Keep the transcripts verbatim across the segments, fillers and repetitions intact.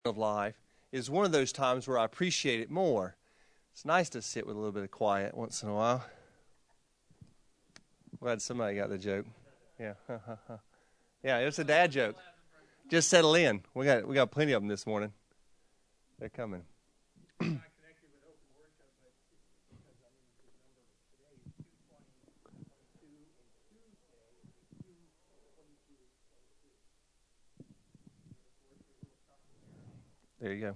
of life is one of those times where I appreciate it more. It's nice to sit with a little bit of quiet once in a while. Glad somebody got the joke. Yeah, yeah, it's a dad joke. Just settle in. We got we got plenty of them this morning. They're coming. There you go.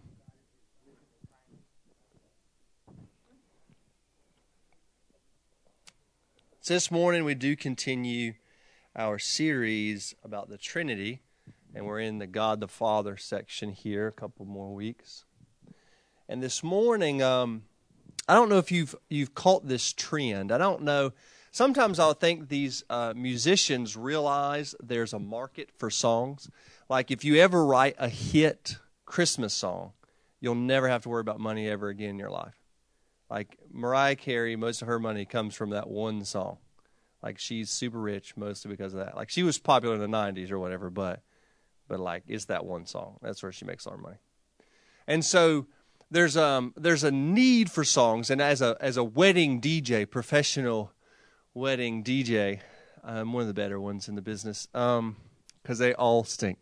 So this morning we do continue our series about the Trinity, and we're in the God the Father section here, a couple more weeks. And this morning, um, I don't know if you've you've caught this trend. I don't know. Sometimes I'll think these uh, musicians realize there's a market for songs. Like if you ever write a hit Christmas song, you'll never have to worry about money ever again in your life. Like Mariah Carey, most of her money comes from that one song. Like she's super rich mostly because of that. Like she was popular in the nineties or whatever, but but like it's that one song. That's where she makes all her money. And so there's um there's a need for songs, and as a as a wedding D J, professional wedding D J, I'm one of the better ones in the business um because they all stink.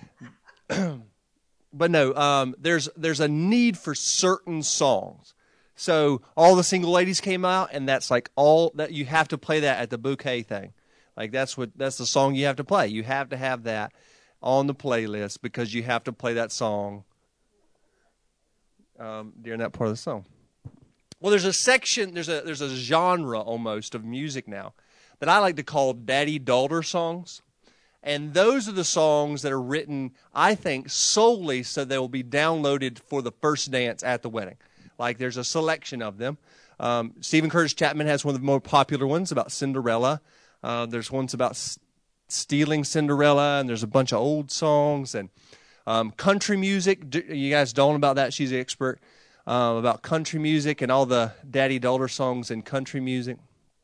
But no, um, there's there's a need for certain songs. So all the single ladies came out, and that's like all that you have to play that at the bouquet thing. Like that's what that's the song you have to play. You have to have that on the playlist because you have to play that song um, during that part of the song. Well, there's a section, there's a there's a genre almost of music now that I like to call daddy daughter songs. And those are the songs that are written, I think, solely so they will be downloaded for the first dance at the wedding. Like there's a selection of them. Um, Stephen Curtis Chapman has one of the more popular ones about Cinderella. Uh, there's ones about s- stealing Cinderella, and there's a bunch of old songs. And um, country music, you guys don't know about that. She's an expert uh, about country music and all the daddy daughter songs in country music.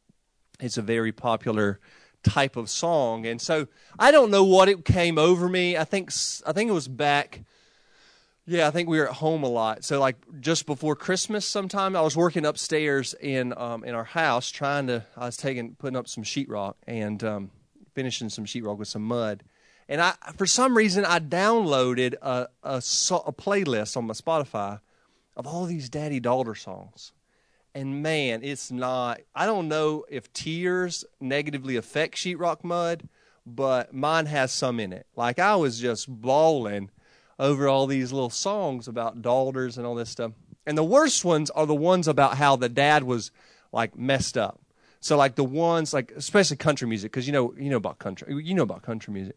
It's a very popular type of song. And so I don't know what it came over me. I think I think it was back, yeah, I think we were at home a lot. So like just before Christmas sometime, I was working upstairs in um, in our house trying to, I was taking, putting up some sheetrock and um, finishing some sheetrock with some mud. And I, for some reason, I downloaded a, a, a playlist on my Spotify of all these daddy-daughter songs. And man, it's not, I don't know if tears negatively affect sheetrock mud, but mine has some in it. Like I was just bawling over all these little songs about daughters and all this stuff. And the worst ones are the ones about how the dad was like messed up. So like the ones like, especially country music, because you know, you know about country, you know about country music.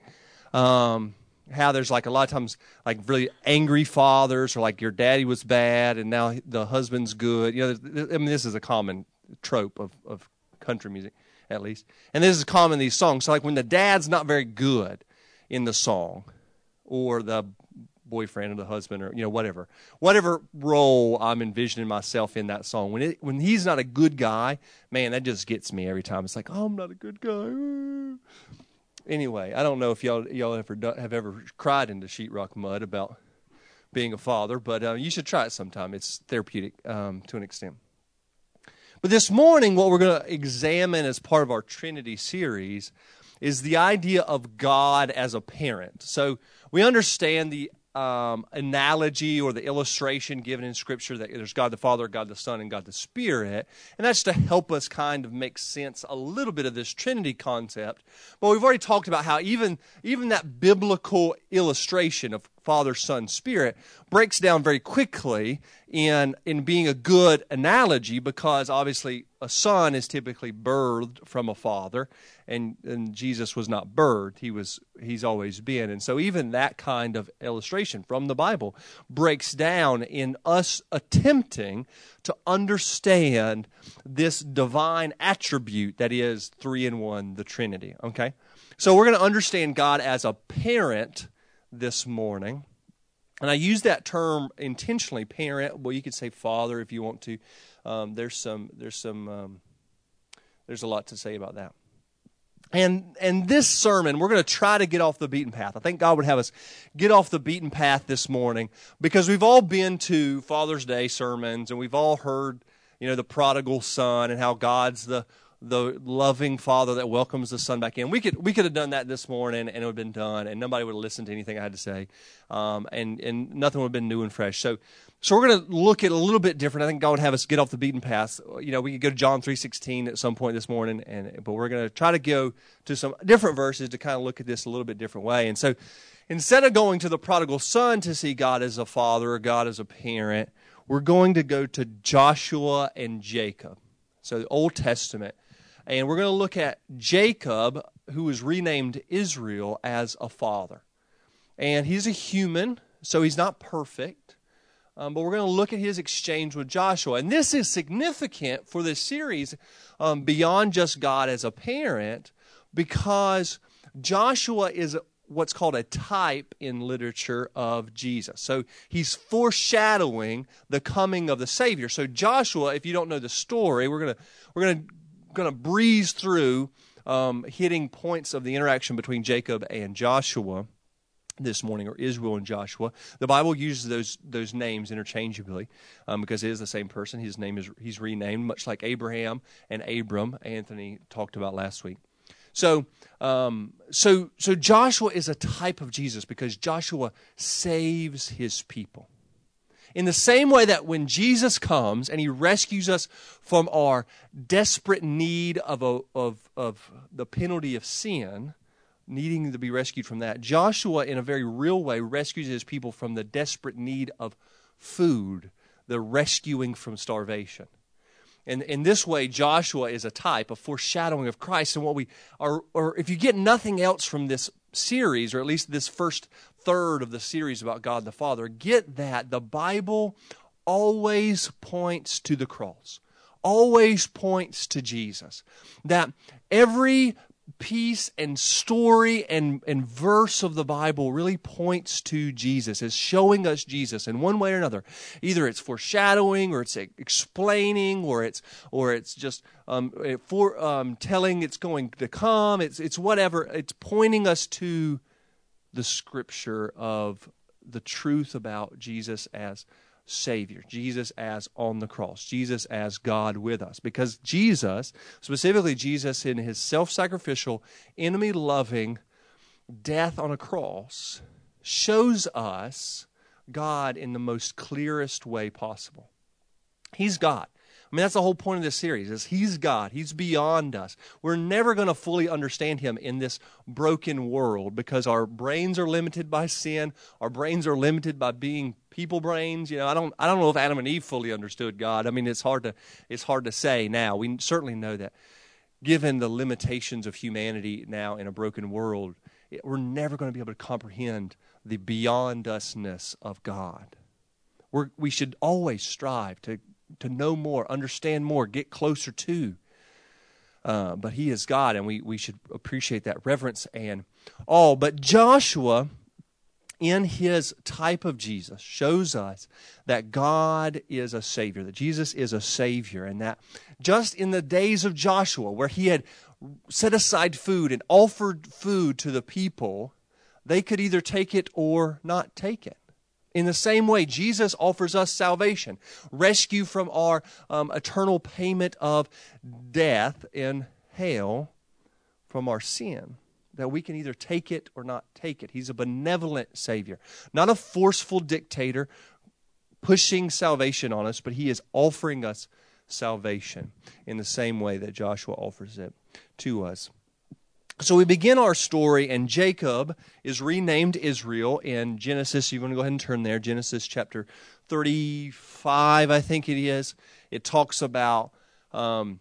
Um, how there's like a lot of times like really angry fathers, or like your daddy was bad and now the husband's good. You know, I mean, this is a common trope of, of country music, at least. And this is common in these songs. So like when the dad's not very good in the song, or the boyfriend or the husband, or, you know, whatever, whatever role I'm envisioning myself in that song, when it, when he's not a good guy, man, that just gets me every time. It's like, oh, I'm not a good guy. Anyway, I don't know if y'all y'all ever do, have ever cried into sheetrock mud about being a father, but uh, you should try it sometime. It's therapeutic um, to an extent. But this morning, what we're going to examine as part of our Trinity series is the idea of God as a parent. So we understand the um, analogy or the illustration given in Scripture that there's God the Father, God the Son, and God the Spirit. And that's to help us kind of make sense a little bit of this Trinity concept. But we've already talked about how even, even that biblical illustration of Father, Son, Spirit breaks down very quickly in, in being a good analogy, because obviously a son is typically birthed from a father, and, and Jesus was not birthed. He was, he's always been. And so even that kind of illustration from the Bible breaks down in us attempting to understand this divine attribute that is three in one, the Trinity. Okay? So we're going to understand God as a parent this morning. And I use that term intentionally, parent. Well, you could say father if you want to. Um, there's some, there's some, um, there's a lot to say about that. And and this sermon, we're going to try to get off the beaten path. I think God would have us get off the beaten path this morning because we've all been to Father's Day sermons and we've all heard, you know, the prodigal son and how God's the the loving father that welcomes the son back in. We could we could have done that this morning and it would have been done and nobody would have listened to anything I had to say, um, and and nothing would have been new and fresh. So so we're going to look at it a little bit different. I think God would have us get off the beaten path. You know, we could go to John three sixteen at some point this morning, and but we're going to try to go to some different verses to kind of look at this a little bit different way. And so instead of going to the prodigal son to see God as a father or God as a parent, we're going to go to Joshua and Jacob. So the Old Testament. And we're going to look at Jacob, who was renamed Israel, as a father. And he's a human, so he's not perfect. Um, but we're going to look at his exchange with Joshua. And this is significant for this series um, beyond just God as a parent, because Joshua is what's called a type in literature of Jesus. So he's foreshadowing the coming of the Savior. So Joshua, if you don't know the story, we're going to we're going to going to breeze through um, hitting points of the interaction between Jacob and Joshua this morning, or Israel and Joshua. The Bible uses those those names interchangeably um, because it is the same person. His name is he's renamed, much like Abraham and Abram. Anthony talked about last week. So, um, so, so Joshua is a type of Jesus because Joshua saves his people. In the same way that when Jesus comes and he rescues us from our desperate need of, a, of, of the penalty of sin, needing to be rescued from that, Joshua, in a very real way, rescues his people from the desperate need of food, the rescuing from starvation. And in this way, Joshua is a type, a foreshadowing of Christ. And what we are, or if you get nothing else from this series, or at least this first third of the series about God the Father, get that the Bible always points to the cross, always points to Jesus. That every piece and story and, and verse of the Bible really points to Jesus, is showing us Jesus in one way or another. Either it's foreshadowing, or it's explaining, or it's or it's just um, for um, telling it's going to come. It's it's whatever. It's pointing us to the Scripture of the truth about Jesus as Savior, Jesus as on the cross, Jesus as God with us. Because Jesus, specifically Jesus in his self-sacrificial, enemy-loving death on a cross, shows us God in the most clearest way possible. He's God. I mean, that's the whole point of this series, is he's God. He's beyond us. We're never going to fully understand him in this broken world because our brains are limited by sin. Our brains are limited by being people brains. You know, I don't I don't know if Adam and Eve fully understood God. I mean, it's hard to it's hard to say now. We certainly know that given the limitations of humanity now in a broken world, it, we're never going to be able to comprehend the beyond usness of God. We're, we should always strive to to know more, understand more, get closer to. Uh, but he is God, and we, we should appreciate that reverence and all. But Joshua, in his type of Jesus, shows us that God is a Savior, that Jesus is a Savior, and that just in the days of Joshua, where he had set aside food and offered food to the people, they could either take it or not take it. In the same way, Jesus offers us salvation, rescue from our um, eternal payment of death in hell from our sin, that we can either take it or not take it. He's a benevolent Savior, not a forceful dictator pushing salvation on us, but he is offering us salvation in the same way that Joshua offers it to us. So we begin our story, and Jacob is renamed Israel in Genesis. You want to go ahead and turn there. Genesis chapter thirty-five, I think it is. It talks about, um,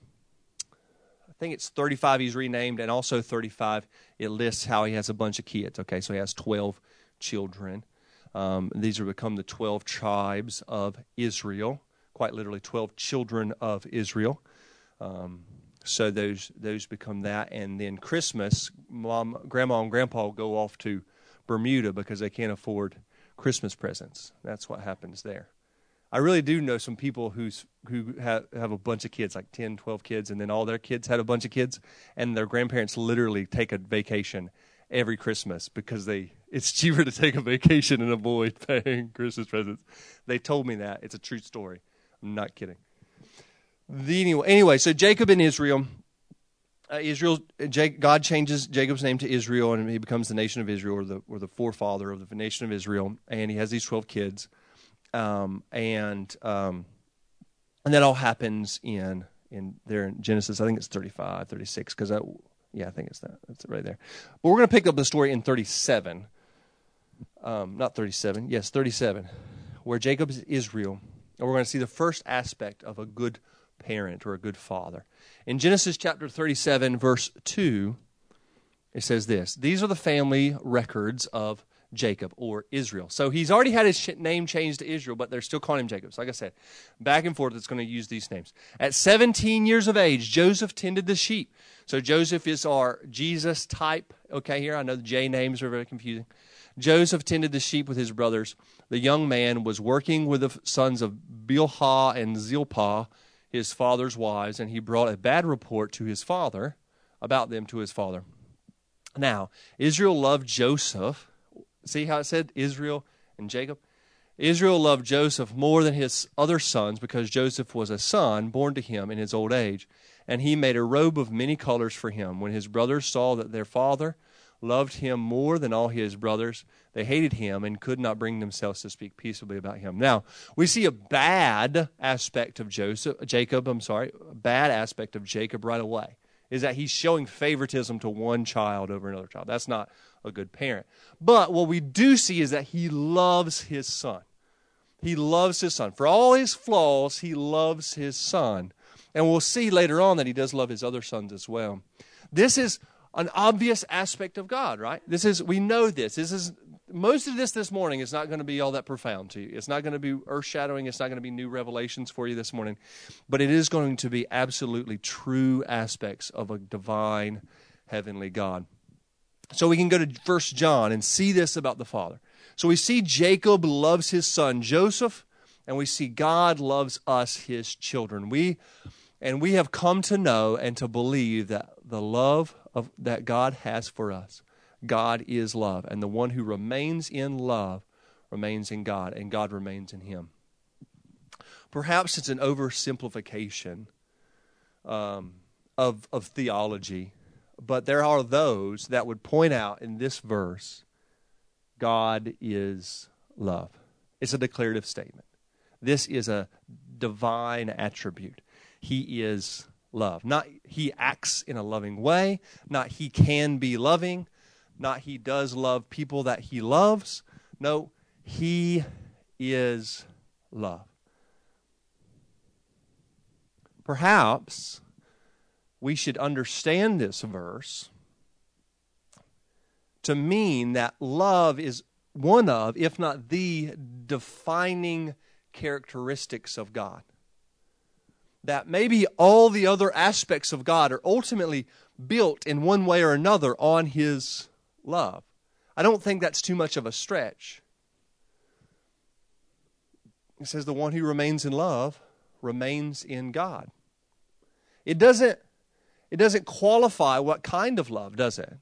I think it's thirty-five he's renamed, and also thirty-five, it lists how he has a bunch of kids. Okay, so he has twelve children. Um, these are become the twelve tribes of Israel, quite literally twelve children of Israel. Um So those those become that, and then Christmas, mom, grandma, and grandpa go off to Bermuda because they can't afford Christmas presents. That's what happens there. I really do know some people who's who have, have a bunch of kids, like ten, twelve kids, and then all their kids had a bunch of kids, and their grandparents literally take a vacation every Christmas because they it's cheaper to take a vacation and avoid paying Christmas presents. They told me that. It's a true story. I'm not kidding. The, anyway, anyway, so Jacob and Israel, uh, Israel, Jake, God changes Jacob's name to Israel, and he becomes the nation of Israel, or the or the forefather of the nation of Israel, and he has these twelve kids, um, and um, and that all happens in in there in Genesis. I think it's thirty-five, thirty-six, because I. Yeah, I think it's that. That's it right there. But we're going to pick up the story in thirty-seven. Um, not thirty-seven. Yes, thirty-seven, where Jacob is Israel. And we're going to see the first aspect of a good parent or a good father. In Genesis chapter thirty-seven, verse two, it says this. These are the family records of Jacob, or Israel. So he's already had his name changed to Israel, but they're still calling him Jacob. So like I said, back and forth, it's going to use these names. At seventeen years of age, Joseph tended the sheep. So Joseph is our Jesus type. Okay, here, I know the J names are very confusing. Joseph tended the sheep with his brothers. The young man was working with the sons of Bilhah and Zilpah, his father's wives, and he brought a bad report to his father, about them to his father. Now, Israel loved Joseph. See how it said Israel and Jacob? Israel loved Joseph more than his other sons because Joseph was a son born to him in his old age. And he made a robe of many colors for him. When his brothers saw that their father loved him more than all his brothers, they hated him and could not bring themselves to speak peaceably about him. Now, we see a bad aspect of Joseph, Jacob, I'm sorry, a bad aspect of Jacob right away, is that he's showing favoritism to one child over another child. That's not a good parent. But what we do see is that he loves his son. He loves his son. For all his flaws, he loves his son. And we'll see later on that he does love his other sons as well. This is an obvious aspect of God, right? This is, we know this. This is, most of this this morning is not going to be all that profound to you. It's not going to be earth-shattering. It's not going to be new revelations for you this morning. But it is going to be absolutely true aspects of a divine, heavenly God. So we can go to First John and see this about the Father. So we see Jacob loves his son Joseph, and we see God loves us, his children. We and we have come to know and to believe that the love of that God has for us, God is love, and the one who remains in love remains in God, and God remains in him. Perhaps it's an oversimplification um, of of theology. But there are those that would point out in this verse, God is love. It's a declarative statement. This is a divine attribute. He is love. Not he acts in a loving way, not he can be loving, not he does love people that he loves. No, he is love. Perhaps we should understand this verse to mean that love is one of, if not the, defining characteristics of God. That maybe all the other aspects of God are ultimately built in one way or another on his love. I don't think that's too much of a stretch. It says the one who remains in love remains in God. It doesn't It doesn't qualify what kind of love, does it?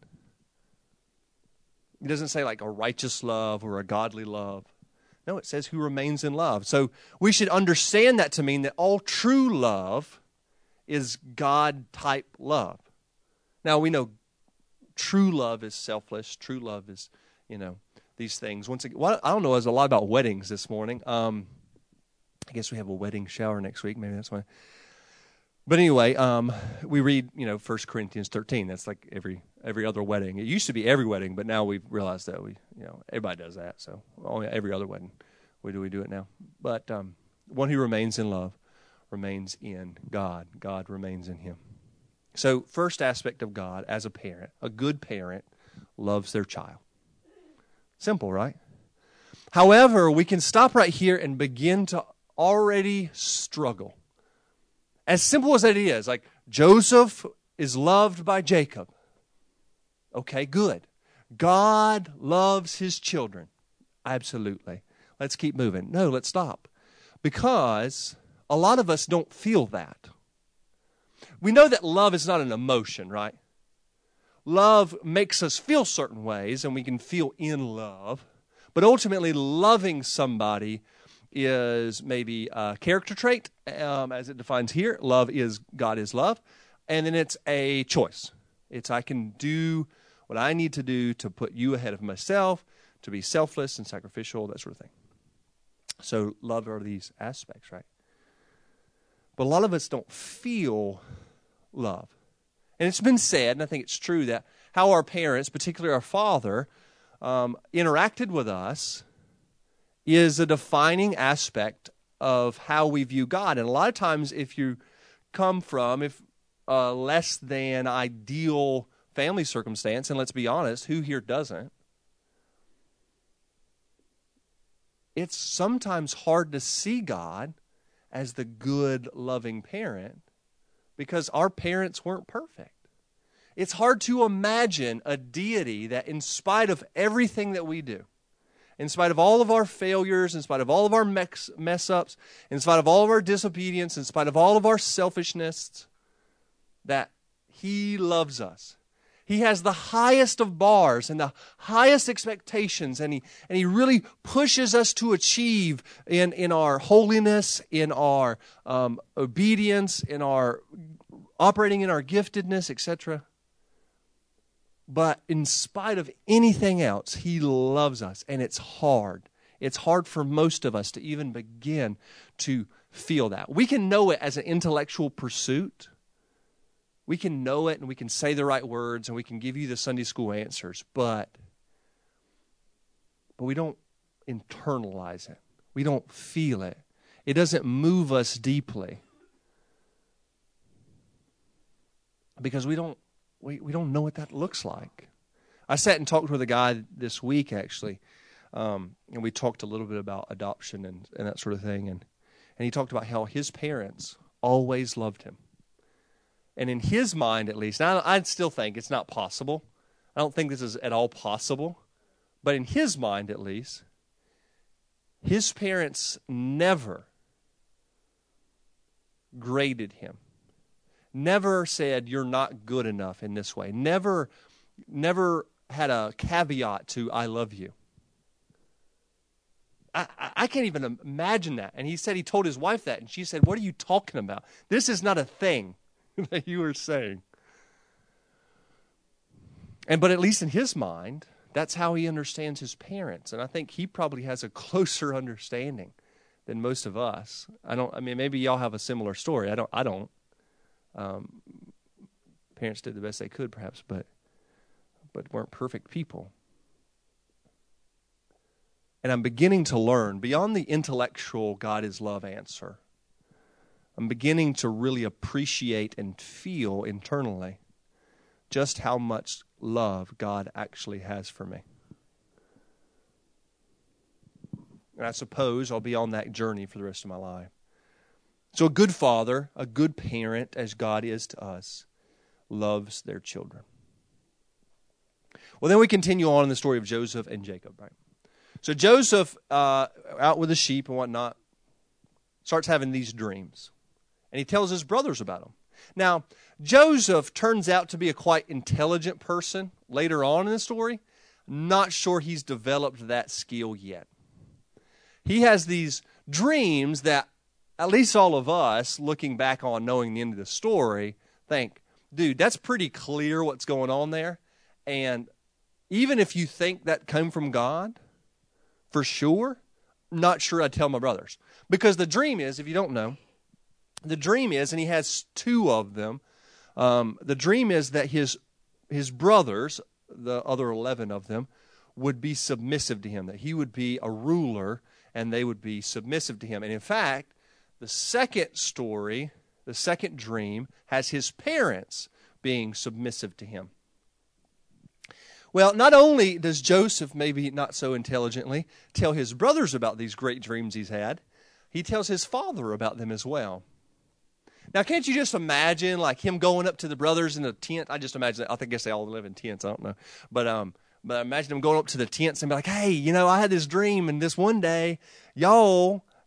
It doesn't say like a righteous love or a godly love. No, it says who remains in love. So we should understand that to mean that all true love is God-type love. Now, we know true love is selfless. True love is, you know, these things. Once again, well, I don't know, there's a lot about weddings this morning. Um, I guess we have a wedding shower next week. Maybe that's why. But anyway, um, we read, you know, First Corinthians thirteen. That's like every every other wedding. It used to be every wedding, but now we've realized that we, you know, everybody does that. So only every other wedding, we do we do it now. But um, one who remains in love remains in God. God remains in him. So first aspect of God as a parent, a good parent loves their child. Simple, right? However, we can stop right here and begin to already struggle. As simple as that is, like Joseph is loved by Jacob. Okay, good. God loves his children. Absolutely. Let's keep moving. No, let's stop. Because a lot of us don't feel that. We know that love is not an emotion, right? Love makes us feel certain ways, and we can feel in love. But ultimately, loving somebody is maybe a character trait, um, as it defines here. Love is, God is love. And then it's a choice. It's I can do what I need to do to put you ahead of myself, to be selfless and sacrificial, that sort of thing. So love are these aspects, right? But a lot of us don't feel love. And it's been said, and I think it's true, that how our parents, particularly our father, um, interacted with us is a defining aspect of how we view God. And a lot of times if you come from if a less than ideal family circumstance, and let's be honest, who here doesn't? It's sometimes hard to see God as the good, loving parent because our parents weren't perfect. It's hard to imagine a deity that, in spite of everything that we do, in spite of all of our failures, in spite of all of our mess, mess ups, in spite of all of our disobedience, in spite of all of our selfishness, that He loves us. He has the highest of bars and the highest expectations, and he and he really pushes us to achieve in, in our holiness, in our um, obedience, in our operating in our giftedness, et cetera. But in spite of anything else, He loves us, and it's hard. It's hard for most of us to even begin to feel that. We can know it as an intellectual pursuit. We can know it and we can say the right words and we can give you the Sunday school answers, but, but we don't internalize it. We don't feel it. It doesn't move us deeply because we don't we, we don't know what that looks like. I sat and talked with a guy this week, actually, um, and we talked a little bit about adoption and, and that sort of thing, and, and he talked about how his parents always loved him. And in his mind, at least, I I still think it's not possible. I don't think this is at all possible. But in his mind, at least, his parents never graded him. Never said, you're not good enough in this way. Never, never had a caveat to, I love you. I, I can't even imagine that. And he said he told his wife that, and she said, what are you talking about? This is not a thing that you were saying. And but at least in his mind, that's how he understands his parents. And I think he probably has a closer understanding than most of us. I don't I mean maybe y'all have a similar story. I don't I don't. Um, parents did the best they could perhaps, but but weren't perfect people. And I'm beginning to learn beyond the intellectual God is love answer. I'm beginning to really appreciate and feel internally just how much love God actually has for me. And I suppose I'll be on that journey for the rest of my life. So a good father, a good parent, as God is to us, loves their children. Well, then we continue on in the story of Joseph and Jacob, right? So Joseph, uh, out with the sheep and whatnot, starts having these dreams. And he tells his brothers about them. Now, Joseph turns out to be a quite intelligent person later on in the story. Not sure he's developed that skill yet. He has these dreams that at least all of us, looking back on knowing the end of the story, think, dude, that's pretty clear what's going on there. And even if you think that came from God, for sure, not sure I'd tell my brothers. Because the dream is, if you don't know, the dream is, and he has two of them, um, the dream is that his his brothers, the other eleven of them, would be submissive to him, that he would be a ruler and they would be submissive to him. And in fact, the second story, the second dream, has his parents being submissive to him. Well, not only does Joseph, maybe not so intelligently, tell his brothers about these great dreams he's had, he tells his father about them as well. Now, can't you just imagine, like, him going up to the brothers in the tent? I just imagine, I guess they all live in tents, I don't know. But um, but imagine him going up to the tents and be like, hey, you know, I had this dream, and this one day, y'all,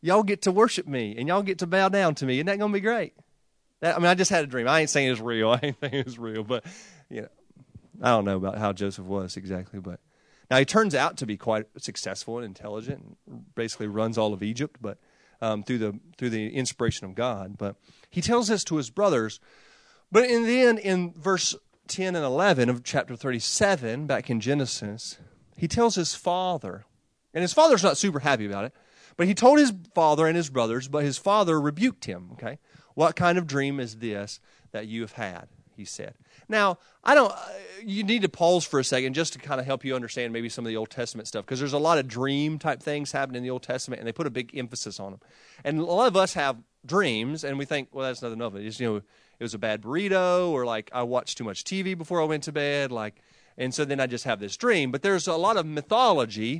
y'all get to worship me, and y'all get to bow down to me. Isn't that going to be great? That, I mean, I just had a dream. I ain't saying it's real. I ain't saying it's real, but, you know, I don't know about how Joseph was exactly, but now he turns out to be quite successful and intelligent, and basically runs all of Egypt, but um, through the through the inspiration of God. But he tells this to his brothers. But in the end, in verse ten and eleven of chapter thirty-seven, back in Genesis, he tells his father, and his father's not super happy about it, but he told his father and his brothers, but his father rebuked him, okay? What kind of dream is this that you have had, he said. Now, I don't, uh, you need to pause for a second just to kind of help you understand maybe some of the Old Testament stuff, because there's a lot of dream type things happening in the Old Testament, and they put a big emphasis on them. And a lot of us have dreams, and we think, well, that's nothing of it. It's, you know, it was a bad burrito, or like I watched too much T V before I went to bed, like, and so then I just have this dream. But there's a lot of mythology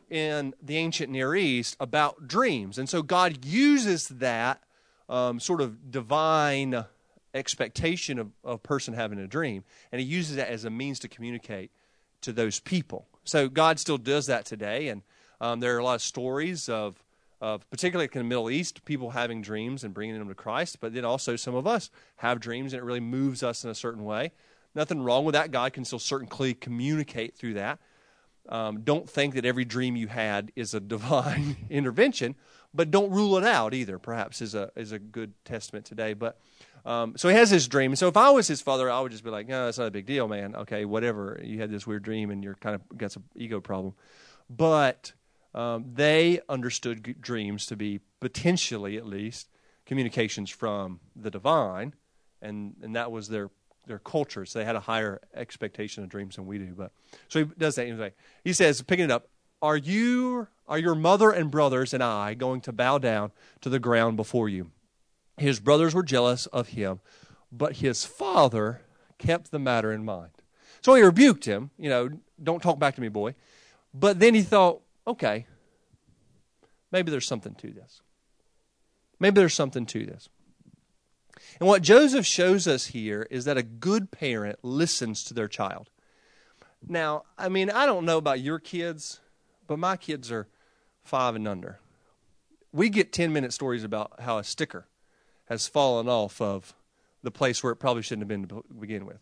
in the ancient Near East about dreams, and so God uses that um, sort of divine expectation of, of a person having a dream, and he uses that as a means to communicate to those people. So God still does that today, and um, there are a lot of stories of, of particularly in the Middle East, people having dreams and bringing them to Christ, but then also some of us have dreams, and it really moves us in a certain way. Nothing wrong with that. God can still certainly communicate through that. Um, don't think that every dream you had is a divine intervention, but don't rule it out either, perhaps, is a is a good testament today. But um, so he has this dream. So if I was his father, I would just be like, no, that's not a big deal, man. Okay, whatever. You had this weird dream, and you're kind of got some ego problem. But um, they understood g- dreams to be potentially, at least, communications from the divine, and, and that was their their culture, so they had a higher expectation of dreams than we do. But so he does that. Anyway. He says, picking it up, are you, are your mother and brothers and I going to bow down to the ground before you? His brothers were jealous of him, but his father kept the matter in mind. So he rebuked him, you know, don't talk back to me, boy. But then he thought, okay, maybe there's something to this. Maybe there's something to this. And what Joseph shows us here is that a good parent listens to their child. Now, I mean, I don't know about your kids, but my kids are five and under. We get ten-minute stories about how a sticker has fallen off of the place where it probably shouldn't have been to begin with.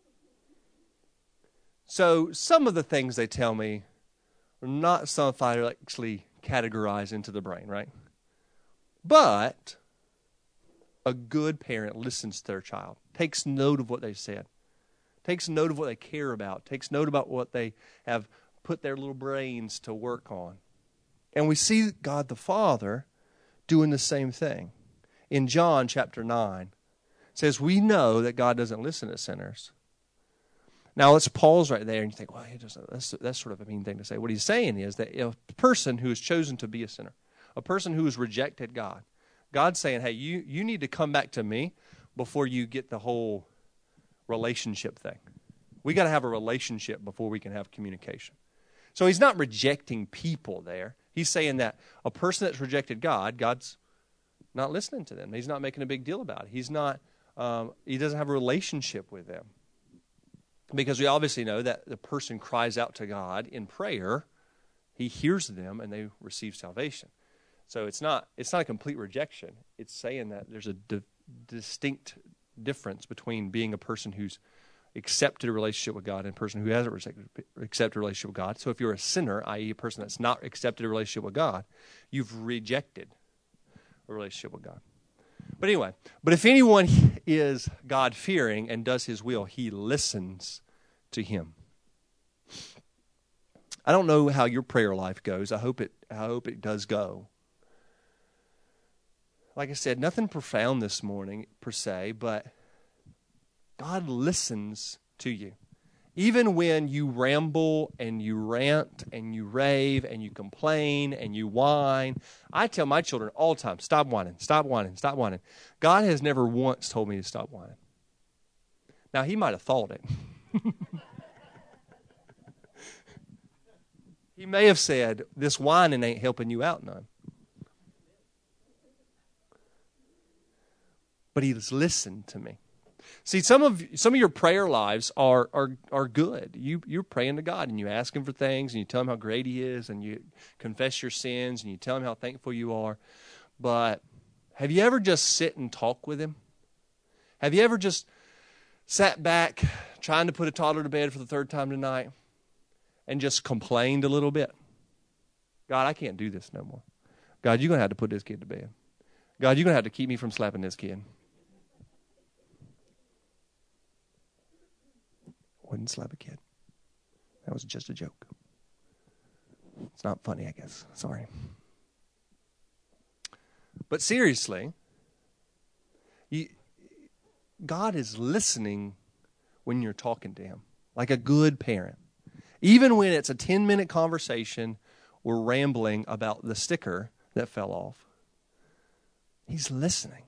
So some of the things they tell me are not something I actually categorize into the brain, right? But a good parent listens to their child, takes note of what they said, takes note of what they care about, takes note about what they have put their little brains to work on. And we see God the Father doing the same thing. In John chapter nine, it says, we know that God doesn't listen to sinners. Now let's pause right there and you think, well, that's, that's sort of a mean thing to say. What he's saying is that a person who has chosen to be a sinner, a person who has rejected God, God's saying, hey, you, you need to come back to me before you get the whole relationship thing. We got to have a relationship before we can have communication. So he's not rejecting people there. He's saying that a person that's rejected God, God's not listening to them. He's not making a big deal about it. He's not, um, he doesn't have a relationship with them. Because we obviously know that the person cries out to God in prayer, he hears them and they receive salvation. So it's not it's not a complete rejection. It's saying that there's a di- distinct difference between being a person who's accepted a relationship with God and a person who hasn't rejected, accepted a relationship with God. So if you're a sinner, that is a person that's not accepted a relationship with God, you've rejected a relationship with God. But anyway, but if anyone is God-fearing and does his will, he listens to him. I don't know how your prayer life goes. I hope it I hope it does go. Like I said, nothing profound this morning per se, but God listens to you. Even when you ramble and you rant and you rave and you complain and you whine. I tell my children all the time, stop whining, stop whining, stop whining. God has never once told me to stop whining. Now, he might have thought it. He may have said, this whining ain't helping you out none. But he's listened to me. See, some of some of your prayer lives are are are good. You you're praying to God and you ask Him for things and you tell Him how great He is and you confess your sins and you tell Him how thankful you are. But have you ever just sit and talk with Him? Have you ever just sat back trying to put a toddler to bed for the third time tonight and just complained a little bit? God, I can't do this no more. God, you're going to have to put this kid to bed. God, you're going to have to keep me from slapping this kid. Wouldn't slap a kid. That was just a joke. It's not funny, I guess. Sorry. But seriously, you, God is listening when you're talking to Him, like a good parent. Even when it's a ten-minute conversation, we're rambling about the sticker that fell off. He's listening.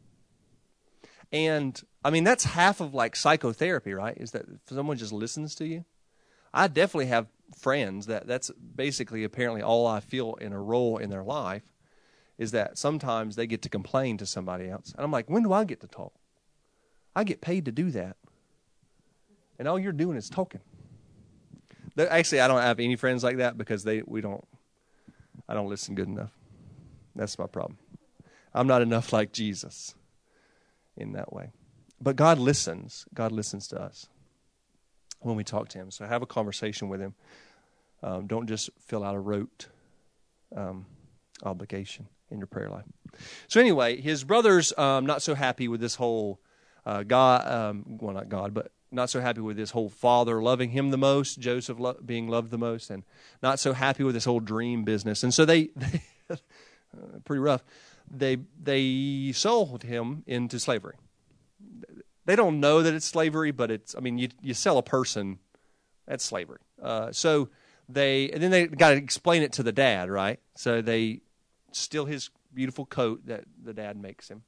And, I mean, that's half of, like, psychotherapy, right? Is that someone just listens to you? I definitely have friends that that's basically apparently all I feel in a role in their life is that sometimes they get to complain to somebody else. And I'm like, when do I get to talk? I get paid to do that. And all you're doing is talking. Actually, I don't have any friends like that because they we don't, I don't listen good enough. That's my problem. I'm not enough like Jesus in that way. But God listens. God listens to us when we talk to Him. So have a conversation with Him. Um, don't just fill out a rote um, obligation in your prayer life. So anyway, his brother's um, not so happy with this whole uh, God, um, well, not God, but not so happy with this whole father loving him the most, Joseph lo- being loved the most, and not so happy with this whole dream business. And so they, they uh, pretty rough, they they sold him into slavery. They don't know that it's slavery, but it's, I mean, you you sell a person, that's slavery. Uh, so they, and then they got to explain it to the dad, right? So they steal his beautiful coat that the dad makes him.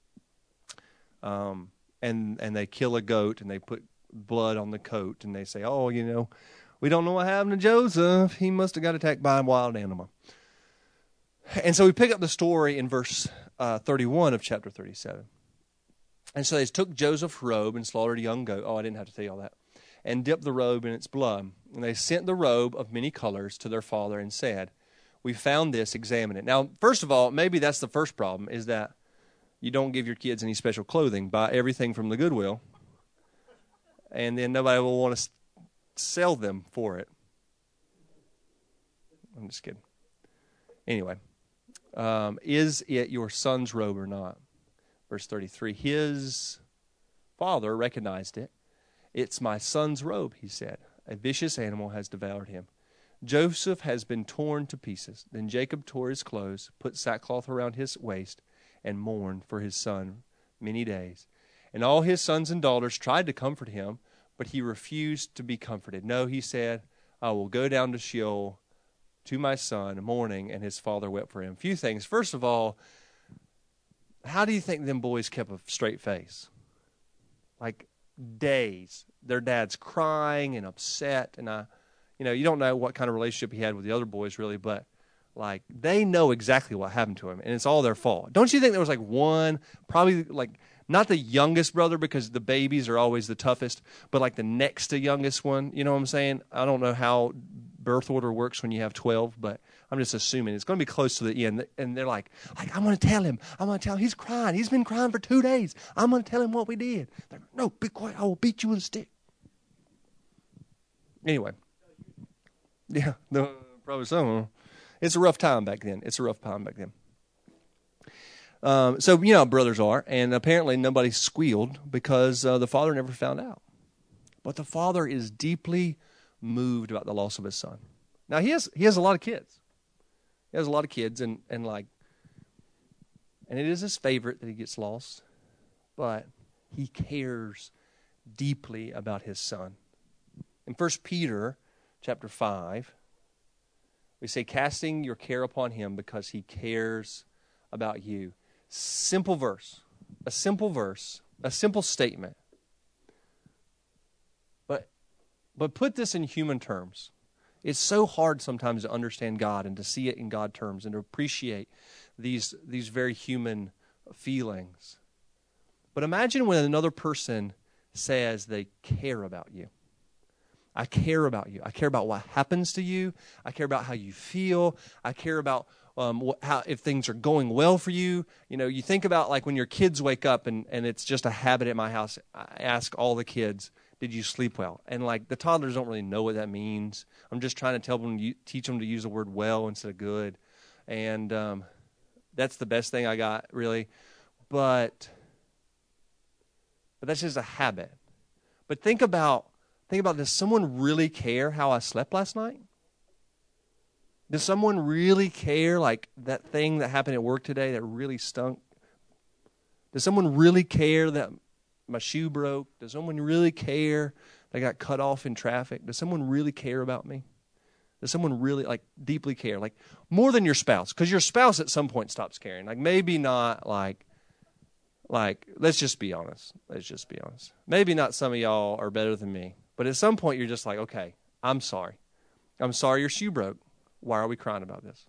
Um, and and they kill a goat, and they put blood on the coat, and they say, oh, you know, we don't know what happened to Joseph. He must have got attacked by a wild animal. And so we pick up the story in verse uh, thirty-one of chapter thirty-seven. And so they took Joseph's robe and slaughtered a young goat. Oh, I didn't have to tell you all that. And dipped the robe in its blood. And they sent the robe of many colors to their father and said, we found this, examine it. Now, first of all, maybe that's the first problem, is that you don't give your kids any special clothing. Buy everything from the Goodwill, and then nobody will want to sell them for it. I'm just kidding. Anyway, um, is it your son's robe or not? Verse thirty-three, his father recognized it. It's my son's robe, he said. A vicious animal has devoured him. Joseph has been torn to pieces. Then Jacob tore his clothes, put sackcloth around his waist, and mourned for his son many days. And all his sons and daughters tried to comfort him, but he refused to be comforted. No, he said, I will go down to Sheol to my son, mourning, and his father wept for him. Few things. First of all, how do you think them boys kept a straight face? Like days. Their dad's crying and upset, and I, you know, you don't know what kind of relationship he had with the other boys really, but like they know exactly what happened to him, and it's all their fault. Don't you think there was like one, probably like not the youngest brother because the babies are always the toughest, but like the next to youngest one, you know what I'm saying? I don't know how birth order works when you have twelve, but I'm just assuming it's going to be close to the end. And they're like, like I'm going to tell him. I'm going to tell him. He's crying. He's been crying for two days. I'm going to tell him what we did. They're like, no, be quiet. I will beat you with a stick. Anyway. Yeah, no, probably so. It's a rough time back then. It's a rough time back then. Um, so, you know how brothers are, and apparently nobody squealed because uh, the father never found out. But the father is deeply moved about the loss of his son. Now, he has he has a lot of kids. He has a lot of kids, and, and like, and it is his favorite that he gets lost, but he cares deeply about his son. In First Peter chapter five, we say, casting your care upon him because he cares about you. Simple verse. A simple verse. A simple statement. But but put this in human terms. It's so hard sometimes to understand God and to see it in God terms and to appreciate these, these very human feelings. But imagine when another person says they care about you. I care about you. I care about what happens to you. I care about how you feel. I care about um, what, how if things are going well for you. You know, you think about like when your kids wake up, and, and it's just a habit at my house. I ask all the kids, did you sleep well? And like the toddlers don't really know what that means. I'm just trying to tell them, teach them to use the word well instead of good. And um, that's the best thing I got, really. But, but that's just a habit. But think about, think about, does someone really care how I slept last night? Does someone really care, like, that thing that happened at work today that really stunk? Does someone really care that my shoe broke? Does someone really care that I got cut off in traffic? Does someone really care about me? Does someone really, like, deeply care? Like, more than your spouse. Because your spouse at some point stops caring. Like, maybe not, like, like, let's just be honest. Let's just be honest. Maybe not some of y'all are better than me. But at some point, you're just like, okay, I'm sorry. I'm sorry your shoe broke. Why are we crying about this?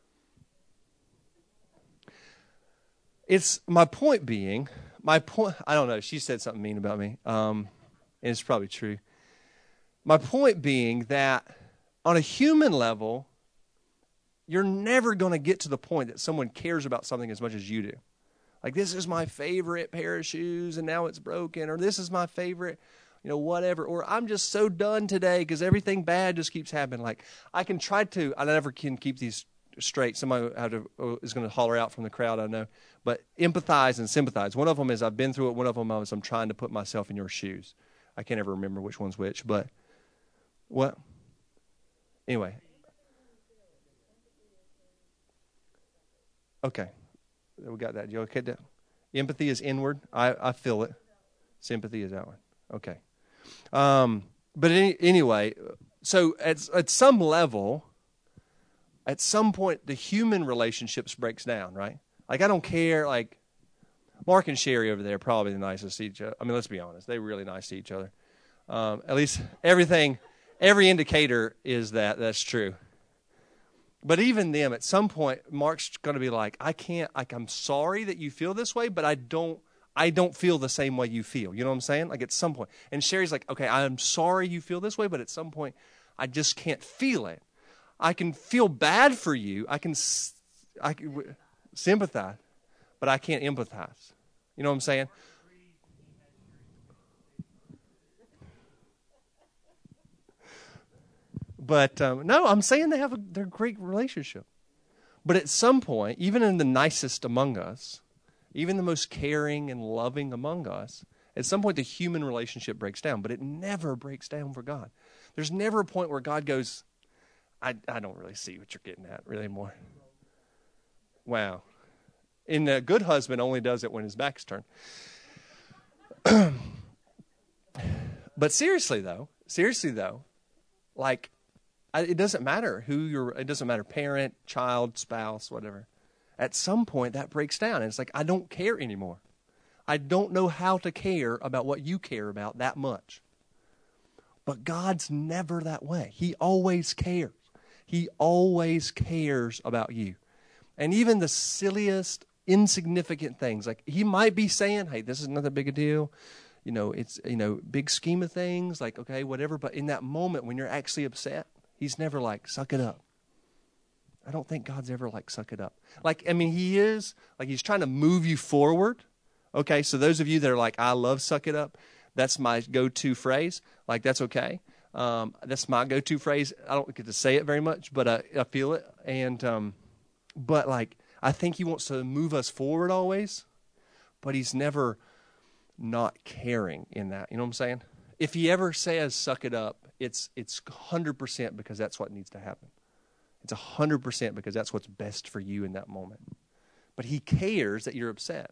It's my point being, my point, I don't know, she said something mean about me, um, and it's probably true. My point being that on a human level, you're never going to get to the point that someone cares about something as much as you do. Like, this is my favorite pair of shoes, and now it's broken, or this is my favorite, you know, whatever, or I'm just so done today because everything bad just keeps happening. Like, I can try to, I never can keep these straight. Somebody have to, is going to holler out from the crowd, I know. But empathize and sympathize. One of them is I've been through it. One of them is I'm trying to put myself in your shoes. I can't ever remember which one's which, but what? Anyway. Okay. We got that. You okay? Empathy is inward. I, I feel it. Sympathy is outward. Okay. Um, but any, anyway, so at at some level, at some point, the human relationships breaks down, right? Like, I don't care. Like, Mark and Sherry over there are probably the nicest to each other. I mean, let's be honest. They're really nice to each other. Um, at least everything, every indicator is that that's true. But even them, at some point, Mark's going to be like, I can't, like, I'm sorry that you feel this way, but I don't, I don't feel the same way you feel. You know what I'm saying? Like, at some point. And Sherry's like, okay, I'm sorry you feel this way, but at some point, I just can't feel it. I can feel bad for you. I can, I can sympathize, but I can't empathize. You know what I'm saying? But um, no, I'm saying they have a they're a great relationship. But at some point, even in the nicest among us, even the most caring and loving among us, at some point the human relationship breaks down. But it never breaks down for God. There's never a point where God goes, I, I don't really see what you're getting at really more. Wow. And a good husband only does it when his back's turned. But seriously, though, seriously, though, like, I, it doesn't matter who you're, it doesn't matter, parent, child, spouse, whatever. At some point, that breaks down. And it's like, I don't care anymore. I don't know how to care about what you care about that much. But God's never that way. He always cares. He always cares about you. And even the silliest, insignificant things, like he might be saying, hey, this is not that big a deal. You know, it's, you know, big scheme of things, like, okay, whatever. But in that moment when you're actually upset, he's never like, suck it up. I don't think God's ever like, suck it up. Like, I mean, he is, like, he's trying to move you forward. Okay, so those of you that are like, I love suck it up, that's my go-to phrase. Like, that's okay. Um, that's my go-to phrase. I don't get to say it very much, but I, I feel it. And, um, but like, I think he wants to move us forward always, but he's never not caring in that. You know what I'm saying? If he ever says, suck it up, it's, it's one hundred percent because that's what needs to happen. It's one hundred percent because that's what's best for you in that moment. But he cares that you're upset.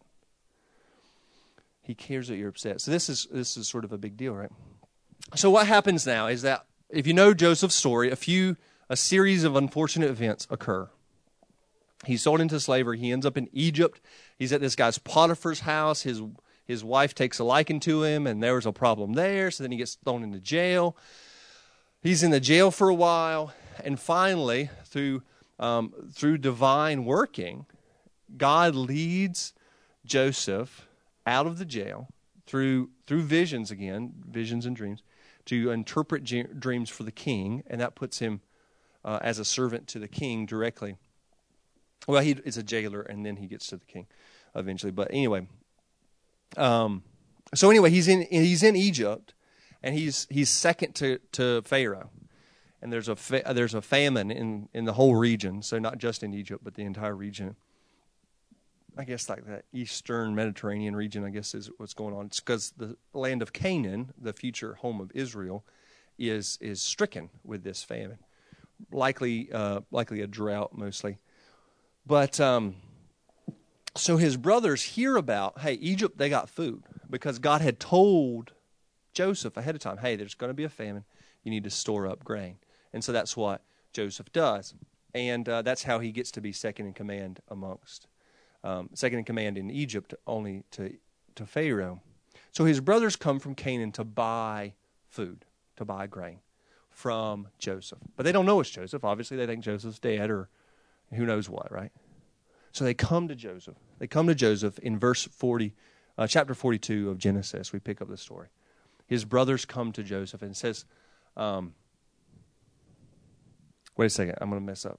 He cares that you're upset. So this is this is sort of a big deal, right? So what happens now is that if you know Joseph's story, a few a series of unfortunate events occur. He's sold into slavery. He ends up in Egypt. He's at this guy's Potiphar's house. His his wife takes a liking to him, and there was a problem there. So then he gets thrown into jail. He's in the jail for a while, and finally, through um, through divine working, God leads Joseph out of the jail through through visions again, visions and dreams, to interpret ge- dreams for the king, and that puts him uh, as a servant to the king directly. Well, he is a jailer, and then he gets to the king eventually. But anyway, um, so anyway, he's in he's in Egypt, and he's he's second to, to Pharaoh, and there's a fa- there's a famine in, in the whole region, so not just in Egypt, but the entire region. I guess like that eastern Mediterranean region, I guess, is what's going on. It's because the land of Canaan, the future home of Israel, is is stricken with this famine, likely uh, likely a drought mostly. But um, so his brothers hear about, hey, Egypt, they got food, because God had told Joseph ahead of time, hey, there's going to be a famine. You need to store up grain. And so that's what Joseph does. And uh, that's how he gets to be second in command amongst Um, second in command in Egypt, only to to Pharaoh. So his brothers come from Canaan to buy food, to buy grain from Joseph. But they don't know it's Joseph. Obviously, they think Joseph's dead or who knows what, right? So they come to Joseph. They come to Joseph in verse forty, uh, chapter forty-two of Genesis. We pick up the story. His brothers come to Joseph and says, um, wait a second, I'm going to mess up.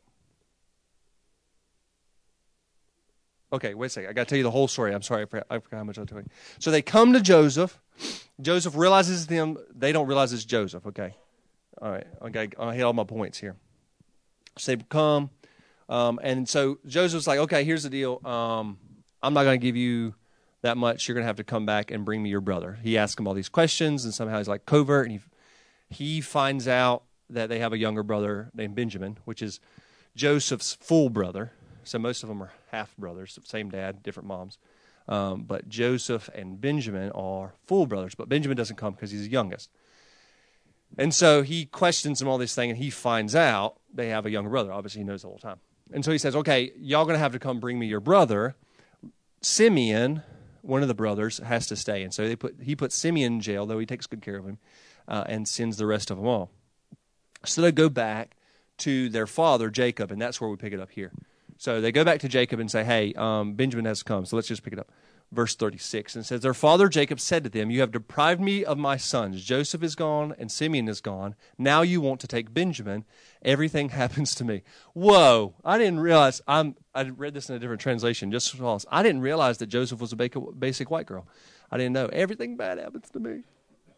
Okay, wait a second. I got to tell you the whole story. I'm sorry. I forgot, I forgot how much I told you. So they come to Joseph. Joseph realizes them. They don't realize it's Joseph. Okay. All right. Okay. I hit all my points here. So they come. Um, and so Joseph's like, okay, here's the deal. Um, I'm not going to give you that much. You're going to have to come back and bring me your brother. He asks him all these questions, and somehow he's like covert. And he, he finds out that they have a younger brother named Benjamin, which is Joseph's full brother. So most of them are half brothers, same dad, different moms. Um, but Joseph and Benjamin are full brothers. But Benjamin doesn't come because he's the youngest. And so he questions them all this thing, and he finds out they have a younger brother. Obviously, he knows the whole time. And so he says, okay, y'all going to have to come bring me your brother. Simeon, one of the brothers, has to stay. And so they put he puts Simeon in jail, though he takes good care of him, uh, and sends the rest of them all. So they go back to their father, Jacob, and that's where we pick it up here. So they go back to Jacob and say, hey, um, Benjamin has come. So let's just pick it up. Verse thirty-six. And it says, their father Jacob said to them, you have deprived me of my sons. Joseph is gone and Simeon is gone. Now you want to take Benjamin. Everything happens to me. Whoa. I didn't realize. I'm, I read this in a different translation. Just as well. I didn't realize that Joseph was a basic white girl. I didn't know. Everything bad happens to me.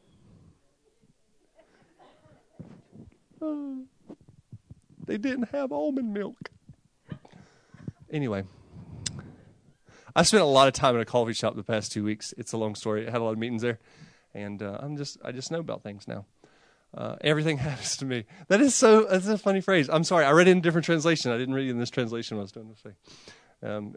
Oh, they didn't have almond milk. Anyway, I spent a lot of time in a coffee shop the past two weeks. It's a long story. I had a lot of meetings there, and uh, I'm just I just know about things now. Uh, everything happens to me. That is so. That's a funny phrase. I'm sorry. I read it in a different translation. I didn't read it in this translation when I was doing this thing. Um,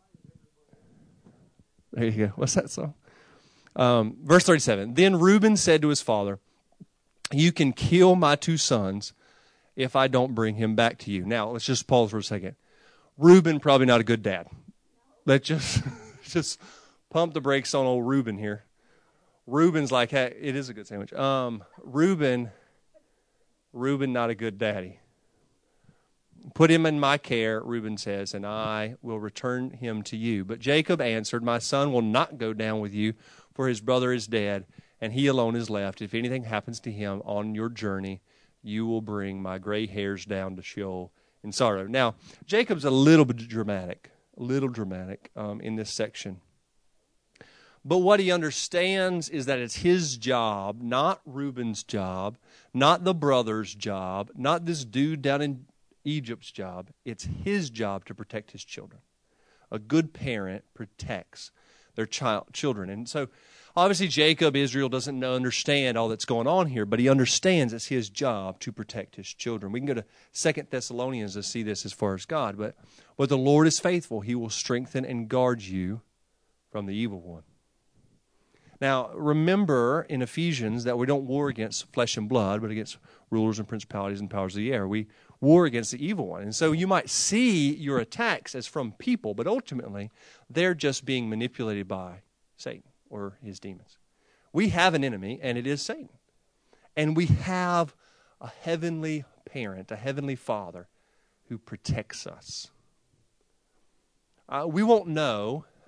there you go. What's that song? Um, verse thirty-seven. Then Reuben said to his father, "You can kill my two sons if I don't bring him back to you." Now let's just pause for a second. Reuben, probably not a good dad. Let's just just pump the brakes on old Reuben here. Reuben's like, hey, it is a good sandwich. Um, Reuben, Reuben, not a good daddy. Put him in my care, Reuben says, and I will return him to you. But Jacob answered, my son will not go down with you, for his brother is dead, and he alone is left. If anything happens to him on your journey, you will bring my gray hairs down to Sheol in sorrow. Now, Jacob's a little bit dramatic, a little dramatic um, in this section. But what he understands is that it's his job, not Reuben's job, not the brother's job, not this dude down in Egypt's job. It's his job to protect his children. A good parent protects their child, children. And so, obviously, Jacob, Israel, doesn't know, understand all that's going on here, but he understands it's his job to protect his children. We can go to Second Thessalonians to see this as far as God. But, but the Lord is faithful. He will strengthen and guard you from the evil one. Now, remember in Ephesians that we don't war against flesh and blood, but against rulers and principalities and powers of the air. We war against the evil one. And so you might see your attacks as from people, but ultimately they're just being manipulated by Satan or his demons. We have an enemy, and it is Satan. And we have a heavenly parent, a heavenly father who protects us. Uh, we won't know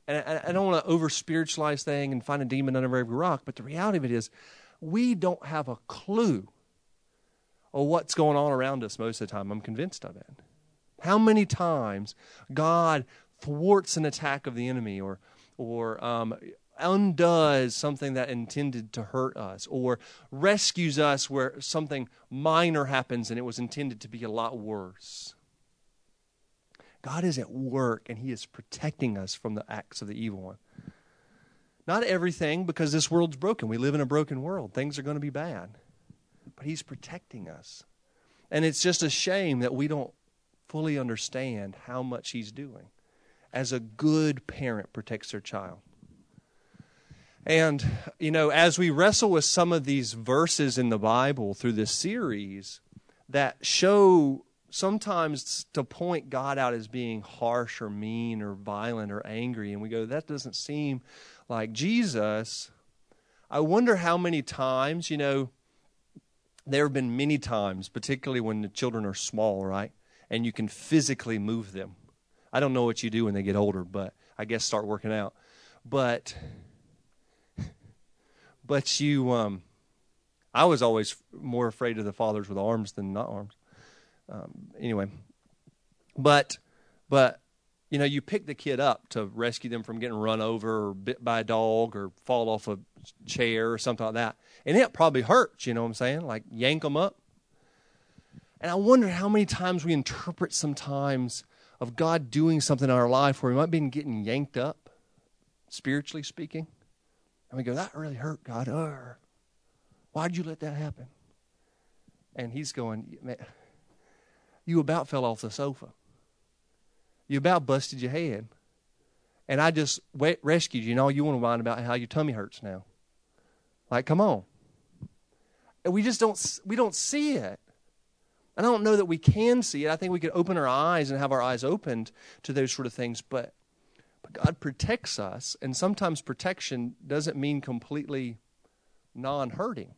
And I, I don't want to over-spiritualize things and find a demon under every rock, but the reality of it is we don't have a clue of what's going on around us most of the time. I'm convinced of it. How many times God thwarts an attack of the enemy or or um, undoes something that intended to hurt us or rescues us where something minor happens and it was intended to be a lot worse. God is at work and he is protecting us from the acts of the evil one. Not everything, because this world's broken. We live in a broken world. Things are going to be bad. But he's protecting us. And it's just a shame that we don't fully understand how much he's doing as a good parent protects their child. And, you know, as we wrestle with some of these verses in the Bible through this series that show sometimes to point God out as being harsh or mean or violent or angry, and we go, that doesn't seem like Jesus. I wonder how many times, you know, there have been many times, particularly when the children are small, right? And you can physically move them. I don't know what you do when they get older, but I guess start working out. But, but you, um, I was always more afraid of the fathers with arms than not arms. Um, anyway, but, but, you know, you pick the kid up to rescue them from getting run over or bit by a dog or fall off a chair or something like that. And it probably hurts, you know what I'm saying? Like yank them up. And I wonder how many times we interpret sometimes of God doing something in our life where we might be getting yanked up, spiritually speaking. And we go, that really hurt, God. Urgh. Why'd you let that happen? And he's going, man, you about fell off the sofa. You about busted your head. And I just wet rescued you. And all you want to whine about how your tummy hurts now. Like, come on. And we just don't, we don't see it. I don't know that we can see it. I think we could open our eyes and have our eyes opened to those sort of things. But, but God protects us. And sometimes protection doesn't mean completely non-hurting.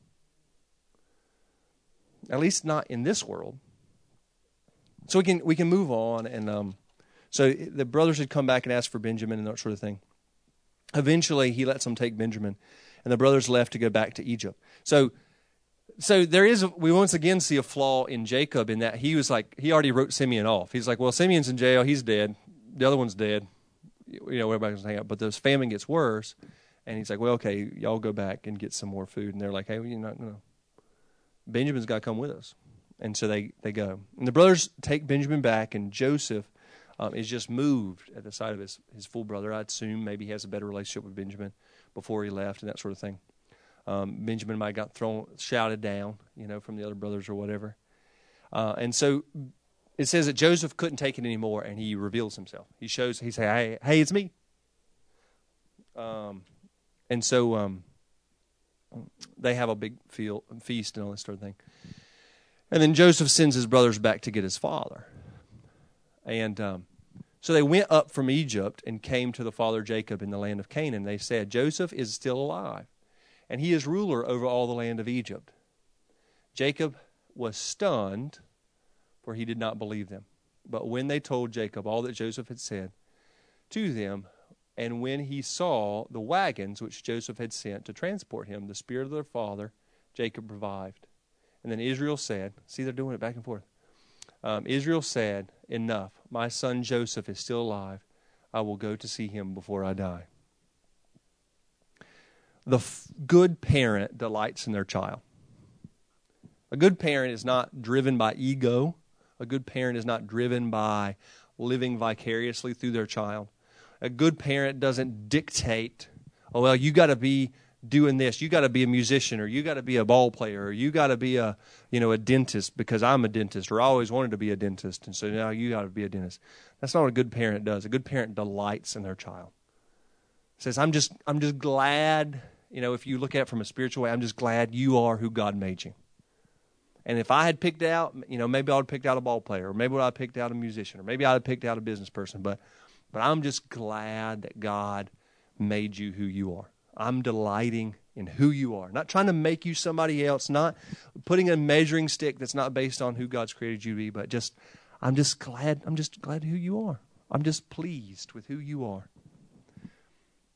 At least not in this world. So we can we can move on. And um, so the brothers had come back and asked for Benjamin and that sort of thing. Eventually, he lets them take Benjamin. And the brothers left to go back to Egypt. So so there is, a, we once again see a flaw in Jacob in that he was like, he already wrote Simeon off. He's like, well, Simeon's in jail. He's dead. The other one's dead. You know, everybody's hang out. But this famine gets worse. And he's like, well, okay, y'all go back and get some more food. And they're like, hey, well, you're not going to. Benjamin's got to come with us. And so they, they go. And the brothers take Benjamin back, and Joseph um, is just moved at the sight of his, his full brother. I'd assume maybe he has a better relationship with Benjamin before he left and that sort of thing. Um, Benjamin might have got thrown, shouted down, you know, from the other brothers or whatever. Uh, and so it says that Joseph couldn't take it anymore, and he reveals himself. He shows, he says, hey, hey, it's me. Um, and so um, they have a big field, feast and all this sort of thing. And then Joseph sends his brothers back to get his father. And um, so they went up from Egypt and came to the father Jacob in the land of Canaan. They said, Joseph is still alive, and he is ruler over all the land of Egypt. Jacob was stunned, for he did not believe them. But when they told Jacob all that Joseph had said to them, and when he saw the wagons which Joseph had sent to transport him, the spirit of their father, Jacob revived. And then Israel said, see, they're doing it back and forth. Um, Israel said, enough, my son Joseph is still alive. I will go to see him before I die. The f- good parent delights in their child. A good parent is not driven by ego. A good parent is not driven by living vicariously through their child. A good parent doesn't dictate, oh, well, you got to be doing this. You got to be a musician, or you got to be a ball player, or you got to be a, you know, a dentist because I'm a dentist, or I always wanted to be a dentist, and so now you got to be a dentist. That's not what a good parent does. A good parent delights in their child. Says, I'm just, I'm just glad, you know, if you look at it from a spiritual way, I'm just glad you are who God made you. And if I had picked out, you know, maybe I would have picked out a ball player, or maybe I would have picked out a musician, or maybe I would have picked out a business person, but, but I'm just glad that God made you who you are. I'm delighting in who you are. Not trying to make you somebody else, not putting a measuring stick that's not based on who God's created you to be, but just, I'm just glad, I'm just glad who you are. I'm just pleased with who you are.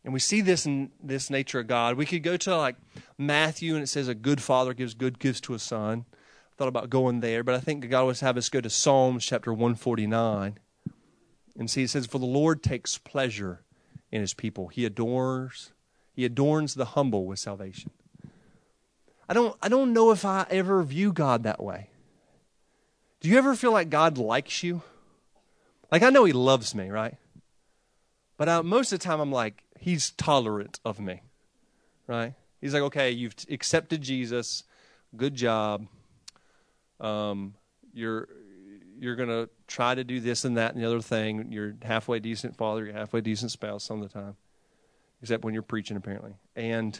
And we see this in this nature of God. We could go to like Matthew, and it says a good father gives good gifts to a son. I thought about going there, but I think God would have us go to Psalms chapter one forty-nine. And see, it says, for the Lord takes pleasure in his people. He adores, he adorns the humble with salvation. I don't, I don't know if I ever view God that way. Do you ever feel like God likes you? Like, I know he loves me, right? But I, most of the time I'm like, he's tolerant of me, right? He's like, okay, you've accepted Jesus. Good job. Um, you're you're going to try to do this and that and the other thing. You're halfway decent father. You're halfway decent spouse some of the time. Except when you're preaching, apparently. And,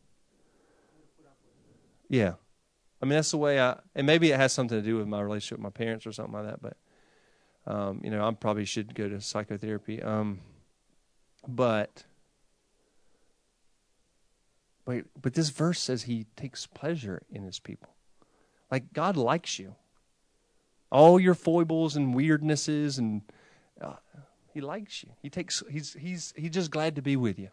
yeah. I mean, that's the way I... And maybe it has something to do with my relationship with my parents or something like that. But, um, you know, I probably should go to psychotherapy. Um, but... Wait, but this verse says he takes pleasure in his people. Like, God likes you. All your foibles and weirdnesses, and uh, he likes you. He takes. He's he's he's just glad to be with you.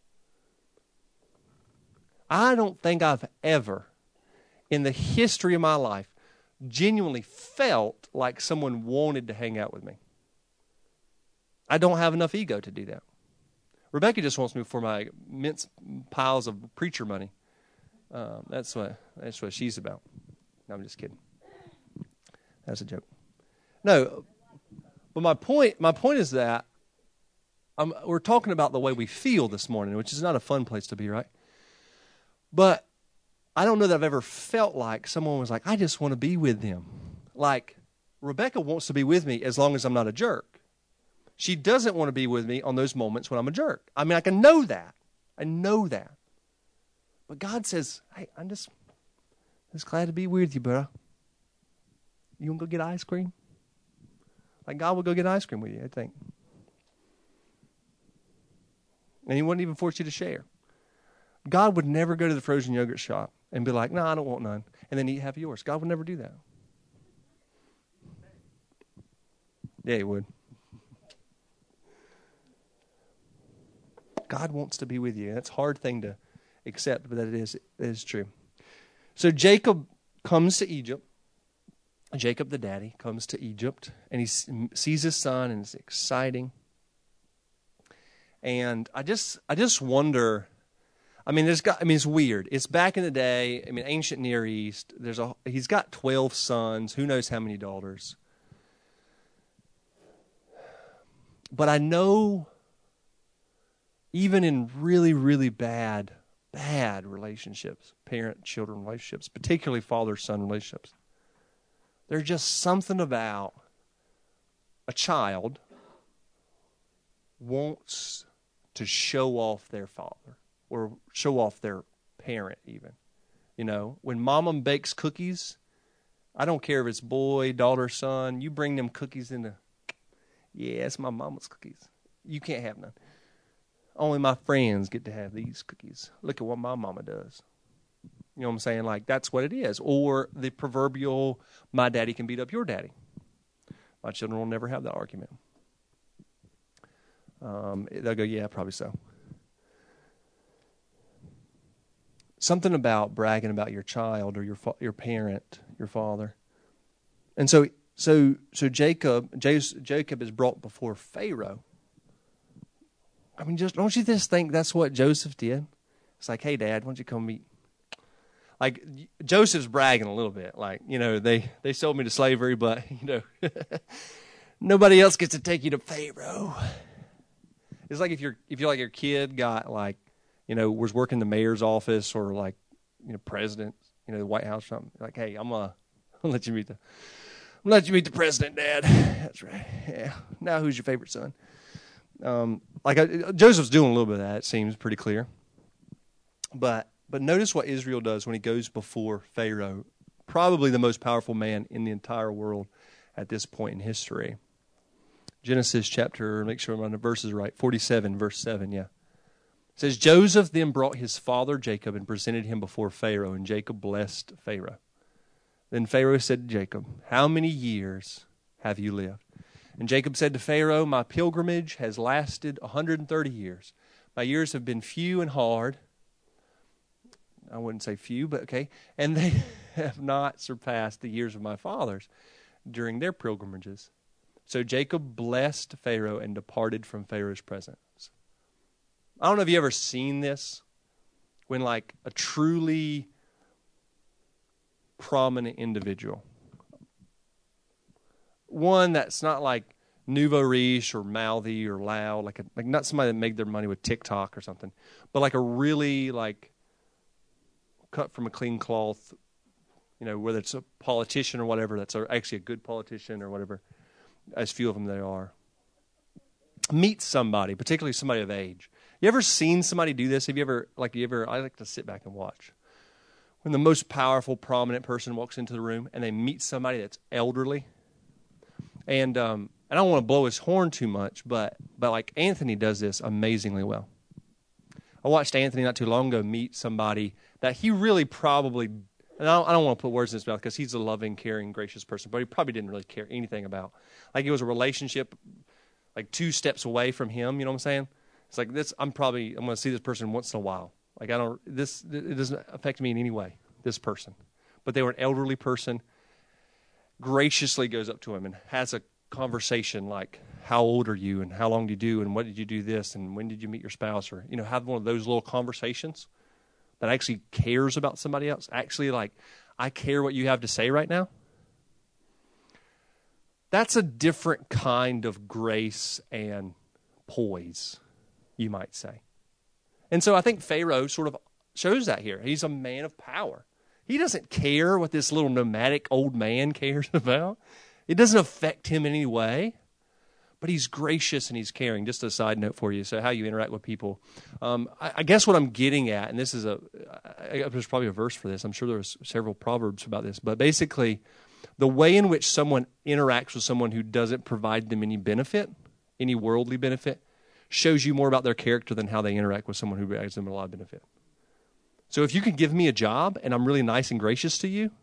I don't think I've ever, in the history of my life, genuinely felt like someone wanted to hang out with me. I don't have enough ego to do that. Rebecca just wants me for my immense piles of preacher money. Um, that's what that's what she's about. No, I'm just kidding. That's a joke. No, but my point my point is that I'm, we're talking about the way we feel this morning, which is not a fun place to be, right? But I don't know that I've ever felt like someone was like, I just want to be with them. Like, Rebecca wants to be with me as long as I'm not a jerk. She doesn't want to be with me on those moments when I'm a jerk. I mean, I can know that. I know that. But God says, hey, I'm just, just glad to be with you, bro. You want to go get ice cream? Like, God will go get ice cream with you, I think. And he wouldn't even force you to share. God would never go to the frozen yogurt shop and be like, no, I don't want none, and then eat half of yours. God would never do that. Yeah, he would. God wants to be with you. That's a hard thing to accept, but that it is, it is true. So Jacob comes to Egypt. Jacob, the daddy, comes to Egypt, and he sees his son, and it's exciting. And I just, I just wonder. I mean, there's got. I mean, it's weird. It's back in the day. I mean, ancient Near East. There's a. He's got twelve sons. Who knows how many daughters? But I know, even in really, really bad, bad relationships, parent-children relationships, particularly father-son relationships, there's just something about a child wants to show off their father or show off their parent even. You know, when mama bakes cookies, I don't care if it's boy, daughter, son, you bring them cookies in the, yeah, it's my mama's cookies. You can't have none. Only my friends get to have these cookies. Look at what my mama does. You know what I'm saying? Like, that's what it is. Or the proverbial, my daddy can beat up your daddy. My children will never have that argument. Um, they'll go, yeah, probably so. Something about bragging about your child or your fa- your parent, your father. And so so so Jacob Jacob is brought before Pharaoh. I mean, just don't you just think that's what Joseph did? It's like, hey, Dad, why don't you come meet? Like, Joseph's bragging a little bit. Like, you know, they, they sold me to slavery, but, you know, nobody else gets to take you to Pharaoh. It's like if you're, if you're like your kid got like, you know, was working the mayor's office or like, you know, president, you know, the White House or something. Like, hey, I'm going to let you meet the, I'm gonna let you meet the president, Dad. That's right. Yeah. Now who's your favorite son? Um, like I, Joseph's doing a little bit of that. It seems pretty clear. But, But notice what Israel does when he goes before Pharaoh, probably the most powerful man in the entire world at this point in history. Genesis chapter, make sure I'm on the verses right, forty-seven, verse seven, yeah. It says, Joseph then brought his father Jacob and presented him before Pharaoh, and Jacob blessed Pharaoh. Then Pharaoh said to Jacob, how many years have you lived? And Jacob said to Pharaoh, my pilgrimage has lasted one hundred thirty years. My years have been few and hard. I wouldn't say few, but okay. And they have not surpassed the years of my fathers during their pilgrimages. So Jacob blessed Pharaoh and departed from Pharaoh's presence. I don't know if you ever seen this, when like a truly prominent individual, one that's not like nouveau riche or mouthy or loud, like a, like not somebody that made their money with TikTok or something, but like a really like cut from a clean cloth, you know, whether it's a politician or whatever, that's a, actually a good politician or whatever, as few of them there are. Meet somebody, particularly somebody of age. You ever seen somebody do this? Have you ever, like you ever, I like to sit back and watch. When the most powerful, prominent person walks into the room and they meet somebody that's elderly. And um, I don't want to blow his horn too much, but but like Anthony does this amazingly well. I watched Anthony not too long ago meet somebody that he really probably, and I don't, I don't want to put words in his mouth because he's a loving, caring, gracious person, but he probably didn't really care anything about. Like it was a relationship like two steps away from him, you know what I'm saying? It's like this, I'm probably, I'm going to see this person once in a while. Like I don't, this, it doesn't affect me in any way, this person. But they were an elderly person, graciously goes up to him and has a conversation like, how old are you and how long do you do and what did you do this and when did you meet your spouse, or, you know, have one of those little conversations that actually cares about somebody else. Actually, like, I care what you have to say right now. That's a different kind of grace and poise, you might say. And so I think Pharaoh sort of shows that here. He's a man of power. He doesn't care what this little nomadic old man cares about. It doesn't affect him in any way. But he's gracious and he's caring. Just a side note for you, so how you interact with people. Um, I, I guess what I'm getting at, and this is a, I, there's probably a verse for this. I'm sure there's several proverbs about this. But basically, the way in which someone interacts with someone who doesn't provide them any benefit, any worldly benefit, shows you more about their character than how they interact with someone who provides them a lot of benefit. So if you can give me a job and I'm really nice and gracious to you,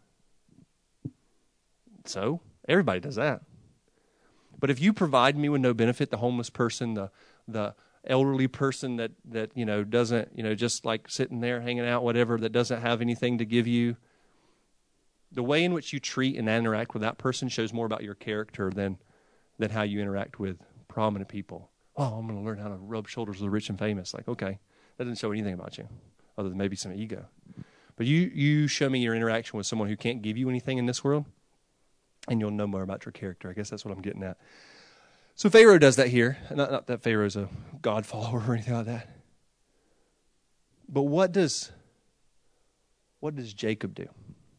so everybody does that. But if you provide me with no benefit, the homeless person, the the elderly person that, that you know doesn't, you know, just like sitting there hanging out, whatever, that doesn't have anything to give you, the way in which you treat and interact with that person shows more about your character than than how you interact with prominent people. Oh, I'm going to learn how to rub shoulders with the rich and famous. Like, okay, that doesn't show anything about you other than maybe some ego. But you you show me your interaction with someone who can't give you anything in this world, and you'll know more about your character. I guess that's what I'm getting at. So Pharaoh does that here. Not, not that Pharaoh's a God follower or anything like that. But what does what does Jacob do?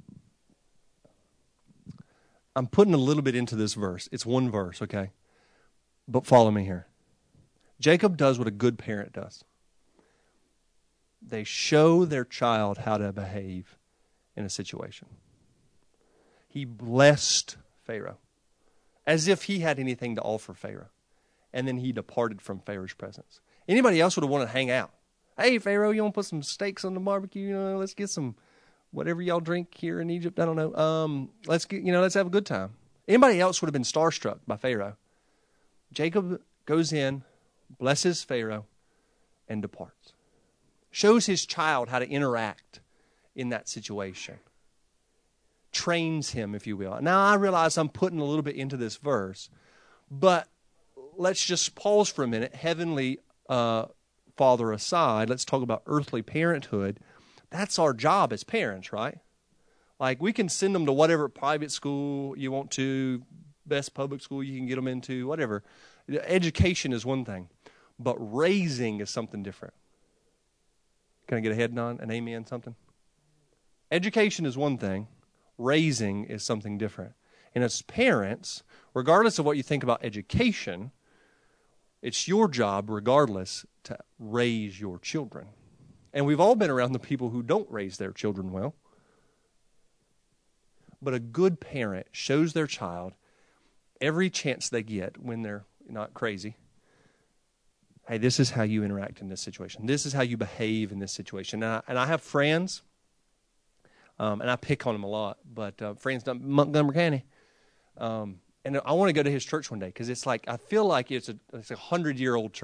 I'm putting a little bit into this verse. It's one verse, okay? But follow me here. Jacob does what a good parent does. They show their child how to behave in a situation. He blessed Pharaoh as if he had anything to offer Pharaoh. And then he departed from Pharaoh's presence. Anybody else would have wanted to hang out. Hey, Pharaoh, you want to put some steaks on the barbecue? You know, let's get some whatever y'all drink here in Egypt. I don't know. Um, let's get, you know, let's have a good time. Anybody else would have been starstruck by Pharaoh. Jacob goes in, blesses Pharaoh, and departs. Shows his child how to interact in that situation. Trains him, if you will. Now, I realize I'm putting a little bit into this verse, but let's just pause for a minute. Heavenly uh, Father aside, let's talk about earthly parenthood. That's our job as parents, right? Like, we can send them to whatever private school you want to, best public school you can get them into, whatever. Education is one thing, but raising is something different. Can I get a head nod, an amen, something? Education is one thing. Raising is something different. And as parents, regardless of what you think about education, it's your job, regardless, to raise your children. And we've all been around the people who don't raise their children well. But a good parent shows their child every chance they get when they're not crazy. Hey, this is how you interact in this situation. This is how you behave in this situation. And I, and I have friends, um, and I pick on them a lot, but uh, friends in Montgomery County. Um, and I want to go to his church one day because it's like, I feel like it's a, it's a hundred-year-old church.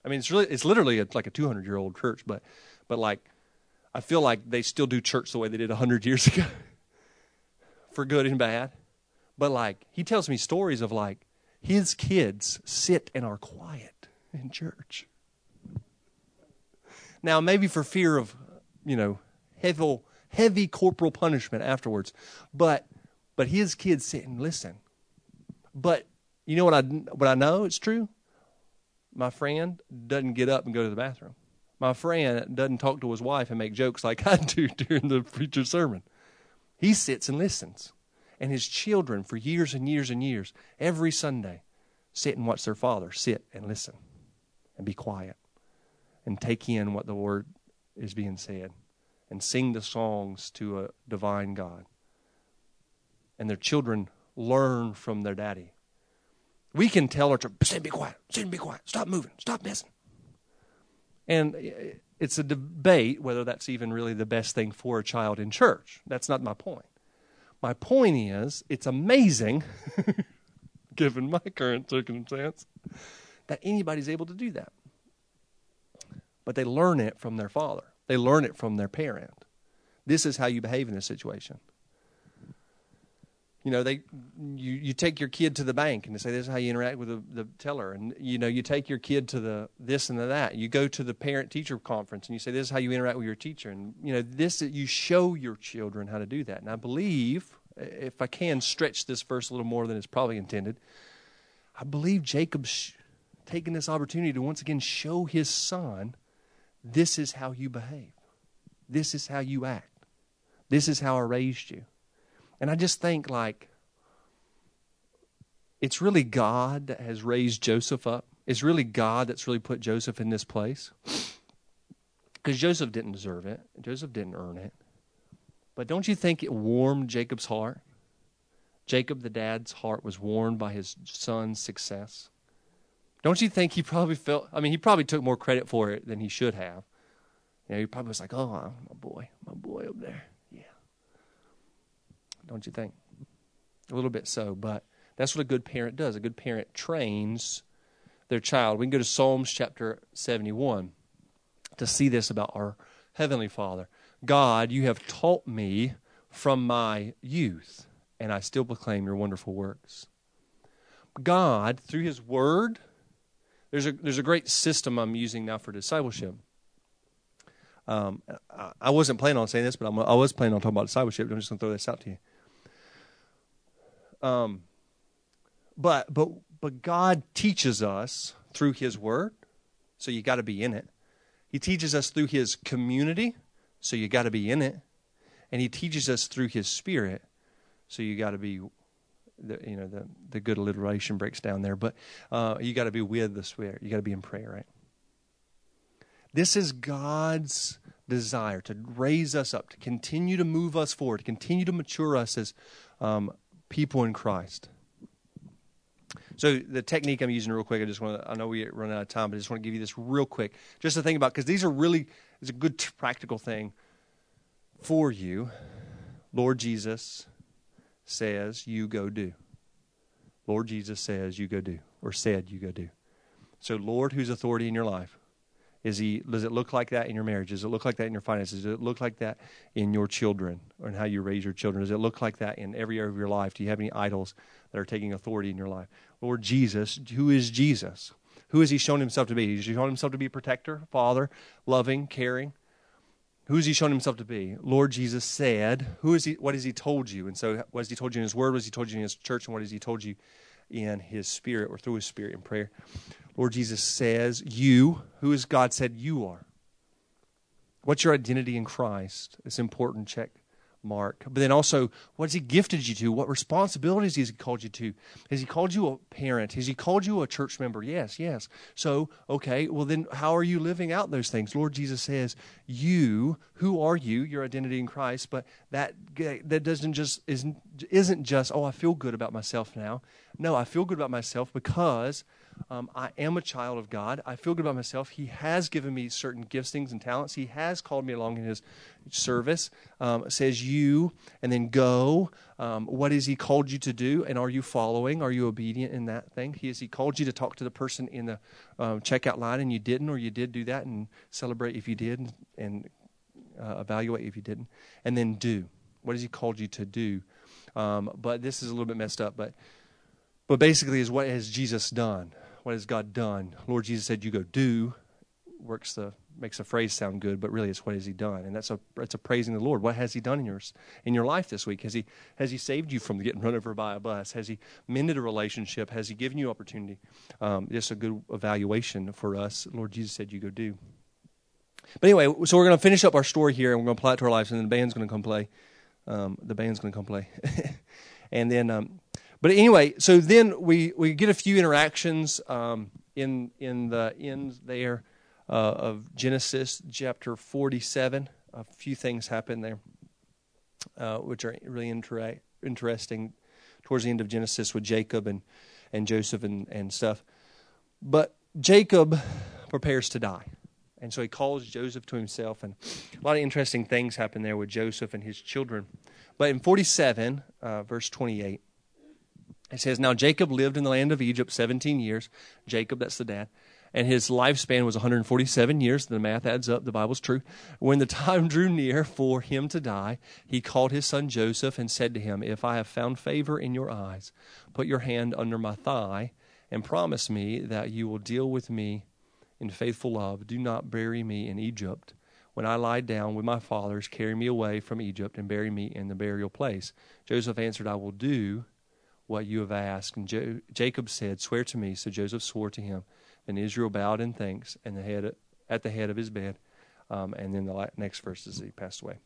I mean, it's really, it's literally a, like a two hundred year old church, but, but like, I feel like they still do church the way they did one hundred years ago, for good and bad. But like, he tells me stories of like, his kids sit and are quiet in church. Now, maybe for fear of, you know, heavy, heavy corporal punishment afterwards, but, but his kids sit and listen. But you know what I, what I know it's true? My friend doesn't get up and go to the bathroom. My friend doesn't talk to his wife and make jokes like I do during the preacher's sermon. He sits and listens. And his children, for years and years and years, every Sunday, sit and watch their father sit and listen and be quiet and take in what the word is being said and sing the songs to a divine God. And their children learn from their daddy. We can tell our children, sit and be quiet, sit and be quiet, stop moving, stop messing. And it's a debate whether that's even really the best thing for a child in church. That's not my point. My point is, it's amazing, given my current circumstance, that anybody's able to do that. But they learn it from their father. They learn it from their parent. This is how you behave in this situation. You know, they you, you take your kid to the bank and they say, this is how you interact with the, the teller. And, you know, you take your kid to the this and the that. You go to the parent-teacher conference and you say, this is how you interact with your teacher. And, you know, this you show your children how to do that. And I believe, if I can stretch this verse a little more than it's probably intended, I believe Jacob's taking this opportunity to once again show his son, this is how you behave. This is how you act. This is how I raised you. And I just think, like, it's really God that has raised Joseph up. It's really God that's really put Joseph in this place. Because Joseph didn't deserve it. Joseph didn't earn it. But don't you think it warmed Jacob's heart? Jacob, the dad's heart, was warmed by his son's success. Don't you think he probably felt, I mean, he probably took more credit for it than he should have. You know, he probably was like, oh, my boy, my boy up there. Don't you think? A little bit so, but that's what a good parent does. A good parent trains their child. We can go to Psalms chapter seventy-one to see this about our Heavenly Father. God, you have taught me from my youth, and I still proclaim your wonderful works. God, through his word, there's a, there's a great system I'm using now for discipleship. Um, I, I wasn't planning on saying this, but I'm, I was planning on talking about discipleship. I'm just going to throw this out to you. Um, but but but God teaches us through his word, so you got to be in it. He teaches us through his community, so you got to be in it. And he teaches us through his spirit, so you got to be, the, you know, the, the good alliteration breaks down there, but uh, you got to be with the spirit. You got to be in prayer, right? This is God's desire to raise us up, to continue to move us forward, to continue to mature us as um people in Christ. So the technique I'm using real quick, I just want to, I know we run out of time, but I just want to give you this real quick, just to think about, because these are really, it's a good practical thing for you. Lord Jesus says, you go do. Lord Jesus says, you go do, or said, you go do. So Lord, who's authority in your life? Is he? Does it look like that in your marriage? Does it look like that in your finances? Does it look like that in your children or in how you raise your children? Does it look like that in every area of your life? Do you have any idols that are taking authority in your life? Lord Jesus, who is Jesus? Who has he shown himself to be? Has he shown himself to be a protector, father, loving, caring? Who has he shown himself to be? Lord Jesus said, who is he? What has he told you? And so what has he told you in his word? What has he told you in his church? And what has he told you in his spirit or through his spirit in prayer? Lord Jesus says, you, who has God said you are? What's your identity in Christ? It's important, check mark. But then also, what has he gifted you to? What responsibilities has he called you to? Has he called you a parent? Has he called you a church member? Yes, yes. So, okay, well then how are you living out those things? Lord Jesus says, you, who are you? Your identity in Christ, but that that doesn't just, isn't, isn't just, oh, I feel good about myself now. No, I feel good about myself because Um, I am a child of God. I feel good about myself. He has given me certain giftings and talents. He has called me along in his service. Um, it says you, and then go. Um, what has he called you to do? And are you following? Are you obedient in that thing? He, has he called you to talk to the person in the um, checkout line and you didn't, or you did do that, and celebrate if you did, and uh, evaluate if you didn't. And then do. What has he called you to do? Um, but this is a little bit messed up. But, but basically is what has Jesus done? What has God done? Lord Jesus said, you go do. Works the makes a phrase sound good, but really it's what has he done? And that's a that's a praising the Lord. What has he done in yours in your life this week? Has he has he saved you from getting run over by a bus? Has he mended a relationship? Has he given you opportunity? Um, just a good evaluation for us. Lord Jesus said, you go do. But anyway, so we're going to finish up our story here, and we're going to apply it to our lives, and then the band's going to come play. Um, the band's going to come play. and then... Um, But anyway, so then we, we get a few interactions um, in in the end there uh, of Genesis chapter forty-seven. A few things happen there, uh, which are really intera- interesting towards the end of Genesis with Jacob and, and Joseph and, and stuff. But Jacob prepares to die. And so he calls Joseph to himself, and a lot of interesting things happen there with Joseph and his children. But in forty-seven, uh, verse twenty-eight, it says, now Jacob lived in the land of Egypt seventeen years. Jacob, that's the dad. And his lifespan was one hundred forty-seven years. The math adds up. The Bible's true. When the time drew near for him to die, he called his son Joseph and said to him, if I have found favor in your eyes, put your hand under my thigh and promise me that you will deal with me in faithful love. Do not bury me in Egypt. When I lie down with my fathers, carry me away from Egypt and bury me in the burial place. Joseph answered, I will do what you have asked. And Jo- Jacob said, swear to me. So Joseph swore to him. And Israel bowed in thanks and the head at the head of his bed. Um, and then the next verse is he passed away.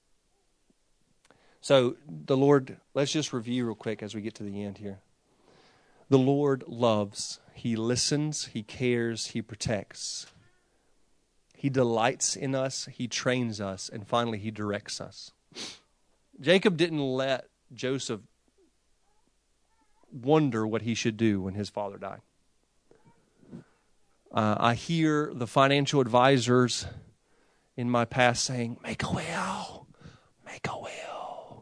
So the Lord, let's just review real quick as we get to the end here. The Lord loves. He listens. He cares. He protects. He delights in us. He trains us. And finally, he directs us. Jacob didn't let Joseph wonder what he should do when his father died. Uh, I hear the financial advisors in my past saying, make a will, make a will.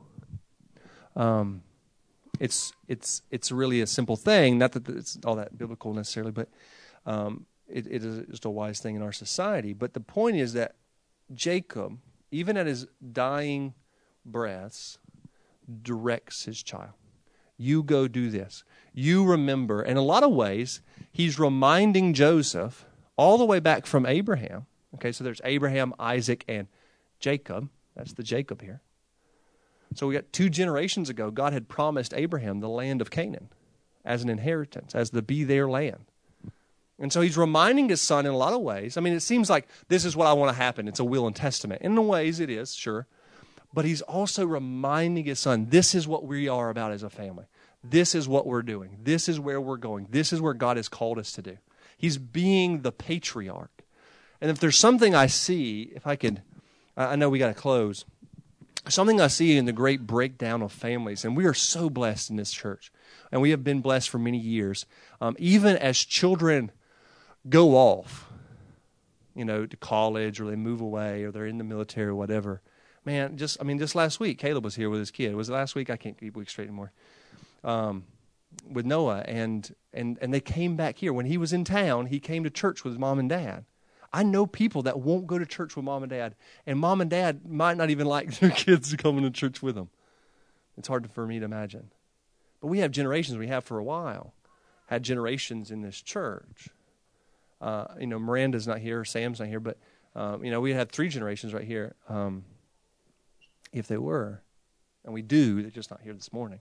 Um, it's it's it's really a simple thing, not that it's all that biblical necessarily, but um, it, it is just a wise thing in our society. But the point is that Jacob, even at his dying breaths, directs his child. You go do this. You remember. In a lot of ways, he's reminding Joseph all the way back from Abraham. Okay, so there's Abraham, Isaac, and Jacob. That's the Jacob here. So we got two generations ago, God had promised Abraham the land of Canaan as an inheritance, as the be their land. And so he's reminding his son in a lot of ways. I mean, it seems like this is what I want to happen. It's a will and testament. In ways it is, sure. But he's also reminding his son, this is what we are about as a family. This is what we're doing. This is where we're going. This is where God has called us to do. He's being the patriarch. And if there's something I see, if I could, I know we got to close. Something I see in the great breakdown of families, and we are so blessed in this church, and we have been blessed for many years. Um, even as children go off, you know, to college, or they move away, or they're in the military, or whatever. Man, just, I mean, just last week, Caleb was here with his kid. Was it last week? I can't keep weeks straight anymore. Um, with Noah, and, and, and they came back here. When he was in town, he came to church with his mom and dad. I know people that won't go to church with mom and dad, and mom and dad might not even like their kids coming to church with them. It's hard for me to imagine. But we have generations, we have for a while, had generations in this church. Uh, you know, Miranda's not here, Sam's not here, but, um, you know, we had three generations right here. Um, if they were, and we do, they're just not here this morning.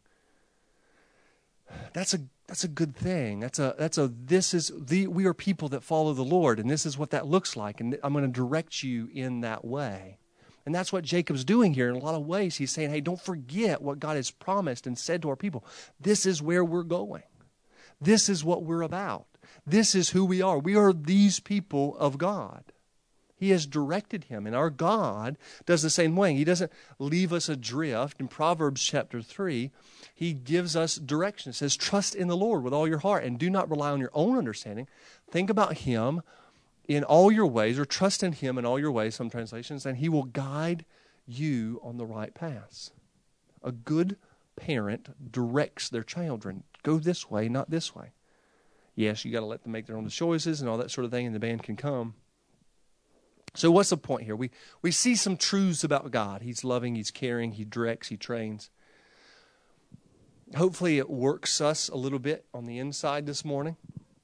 That's a that's a good thing. That's a that's a this is the we are people that follow the Lord, and this is what that looks like, and I'm going to direct you in that way. And that's what Jacob's doing here in a lot of ways. He's saying, hey, don't forget what God has promised and said to our people. This is where we're going. This is what we're about. This is who we are. We are these people of God. He has directed him. And our God does the same way. He doesn't leave us adrift. In Proverbs chapter three, he gives us direction. It says, trust in the Lord with all your heart and do not rely on your own understanding. Think about him in all your ways, or trust in him in all your ways, some translations, and he will guide you on the right paths. A good parent directs their children. Go this way, not this way. Yes, you got to let them make their own choices and all that sort of thing, and the band can come. So what's the point here? We we see some truths about God. He's loving, he's caring, he directs, he trains. Hopefully it works us a little bit on the inside this morning.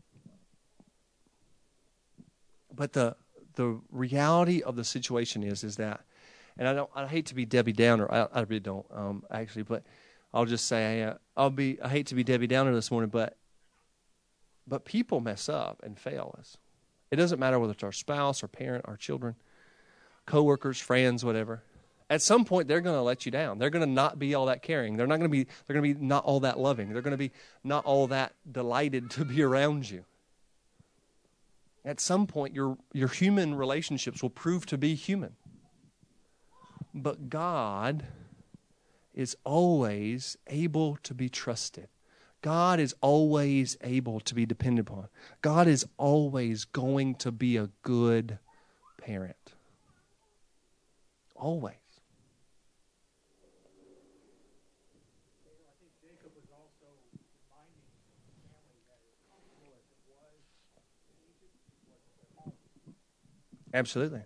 But the the reality of the situation is is that, and I don't I hate to be Debbie Downer. I, I really don't um, actually, but I'll just say uh, I'll be I hate to be Debbie Downer this morning, but but people mess up and fail us. It doesn't matter whether it's our spouse, our parent, our children, coworkers, friends, whatever. At some point, they're going to let you down. They're going to not be all that caring. They're not going to be. They're going to be not all that loving. They're going to be not all that delighted to be around you. At some point, your your human relationships will prove to be human. But God is always able to be trusted. God is always able to be depended upon. God is always going to be a good parent. Always. I think Jacob was also reminding the family that as comfortable as it was in Egypt, it wasn't their home. Absolutely.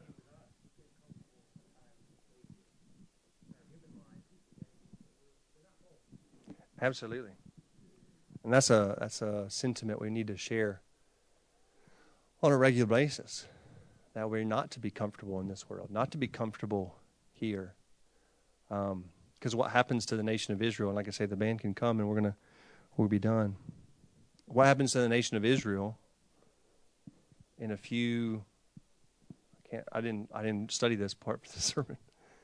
Absolutely. And that's a that's a sentiment we need to share on a regular basis. That we're not to be comfortable in this world, not to be comfortable here. Um, because what happens to the nation of Israel, and like I say, the band can come and we're gonna we'll be done. What happens to the nation of Israel in a few I can't I didn't I didn't study this part for the sermon.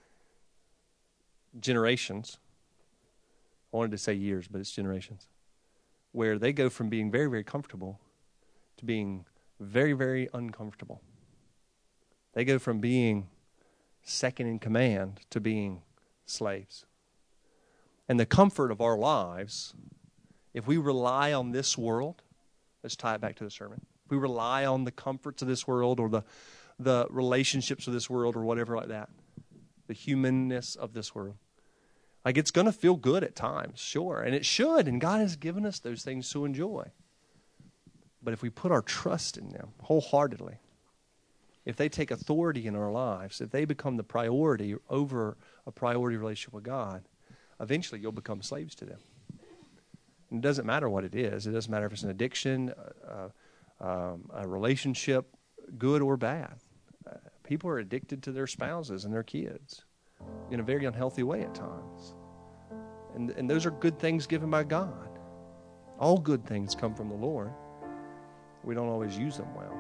Generations. I wanted to say years, but it's generations. Where they go from being very, very comfortable to being very, very uncomfortable. They go from being second in command to being slaves. And the comfort of our lives, if we rely on this world, let's tie it back to the sermon. If we rely on the comforts of this world or the, the relationships of this world or whatever like that, the humanness of this world, like it's going to feel good at times, sure, and it should, and God has given us those things to enjoy. But if we put our trust in them wholeheartedly, if they take authority in our lives, if they become the priority over a priority relationship with God, eventually you'll become slaves to them. And it doesn't matter what it is. It doesn't matter if it's an addiction, uh, um, a relationship, good or bad. Uh, people are addicted to their spouses and their kids in a very unhealthy way at times. And, and those are good things given by God. All good things come from the Lord. We don't always use them well.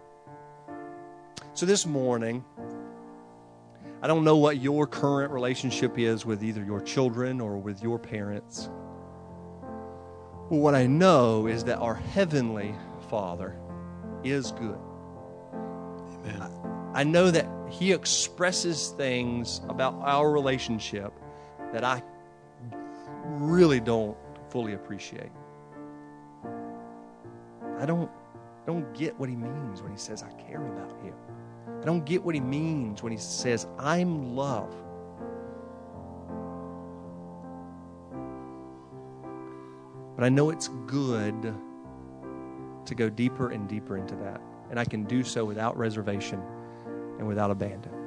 So this morning, I don't know what your current relationship is with either your children or with your parents. Well, what I know is that our Heavenly Father is good. Amen. I, I know that He expresses things about our relationship that I really don't fully appreciate. I don't don't get what He means when He says, I care about you. I don't get what He means when He says, I'm love. But I know it's good to go deeper and deeper into that. And I can do so without reservation and without abandon.